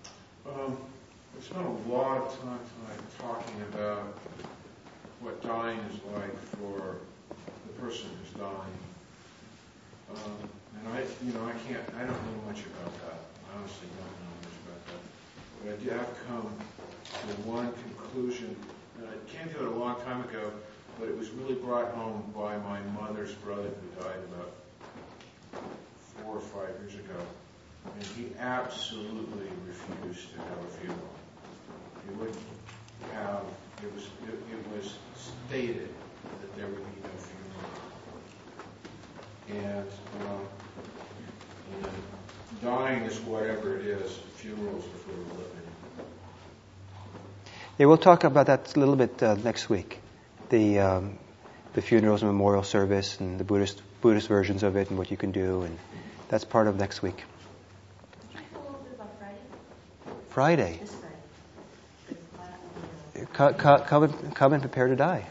I spent a lot of time tonight talking about what dying is like for the person who's dying. And I don't know much about that. I honestly don't know much about that. But I have come to one conclusion, and I came to it a long time ago, but it was really brought home by my mother's brother who died about 4 or 5 years ago. And he absolutely refused to have a funeral. He wouldn't have, it was stated that there would be no funeral. And dying is whatever it is, funerals are for the living. Yeah, we'll talk about that a little bit next week. The funerals and memorial service and the Buddhist versions of it and what you can do, and that's part of next week. Could you tell a little bit about Friday. Friday? This Friday. Come and prepare to die.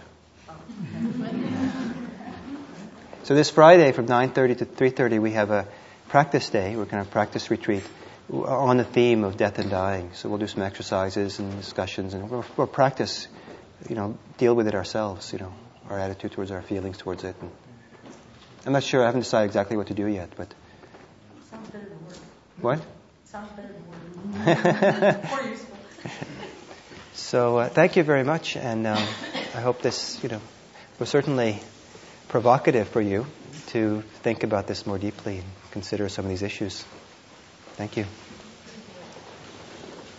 So this Friday from 9:30 to 3:30 we have a practice day. We're going to practice retreat on the theme of death and dying. So we'll do some exercises and discussions, and we'll practice, deal with it ourselves, our attitude towards our feelings towards it. And I'm not sure, I haven't decided exactly what to do yet, but... Sounds better than work. What? Sounds better than work. More useful. So thank you very much, and I hope this, was certainly provocative for you to think about this more deeply and consider some of these issues. Thank you.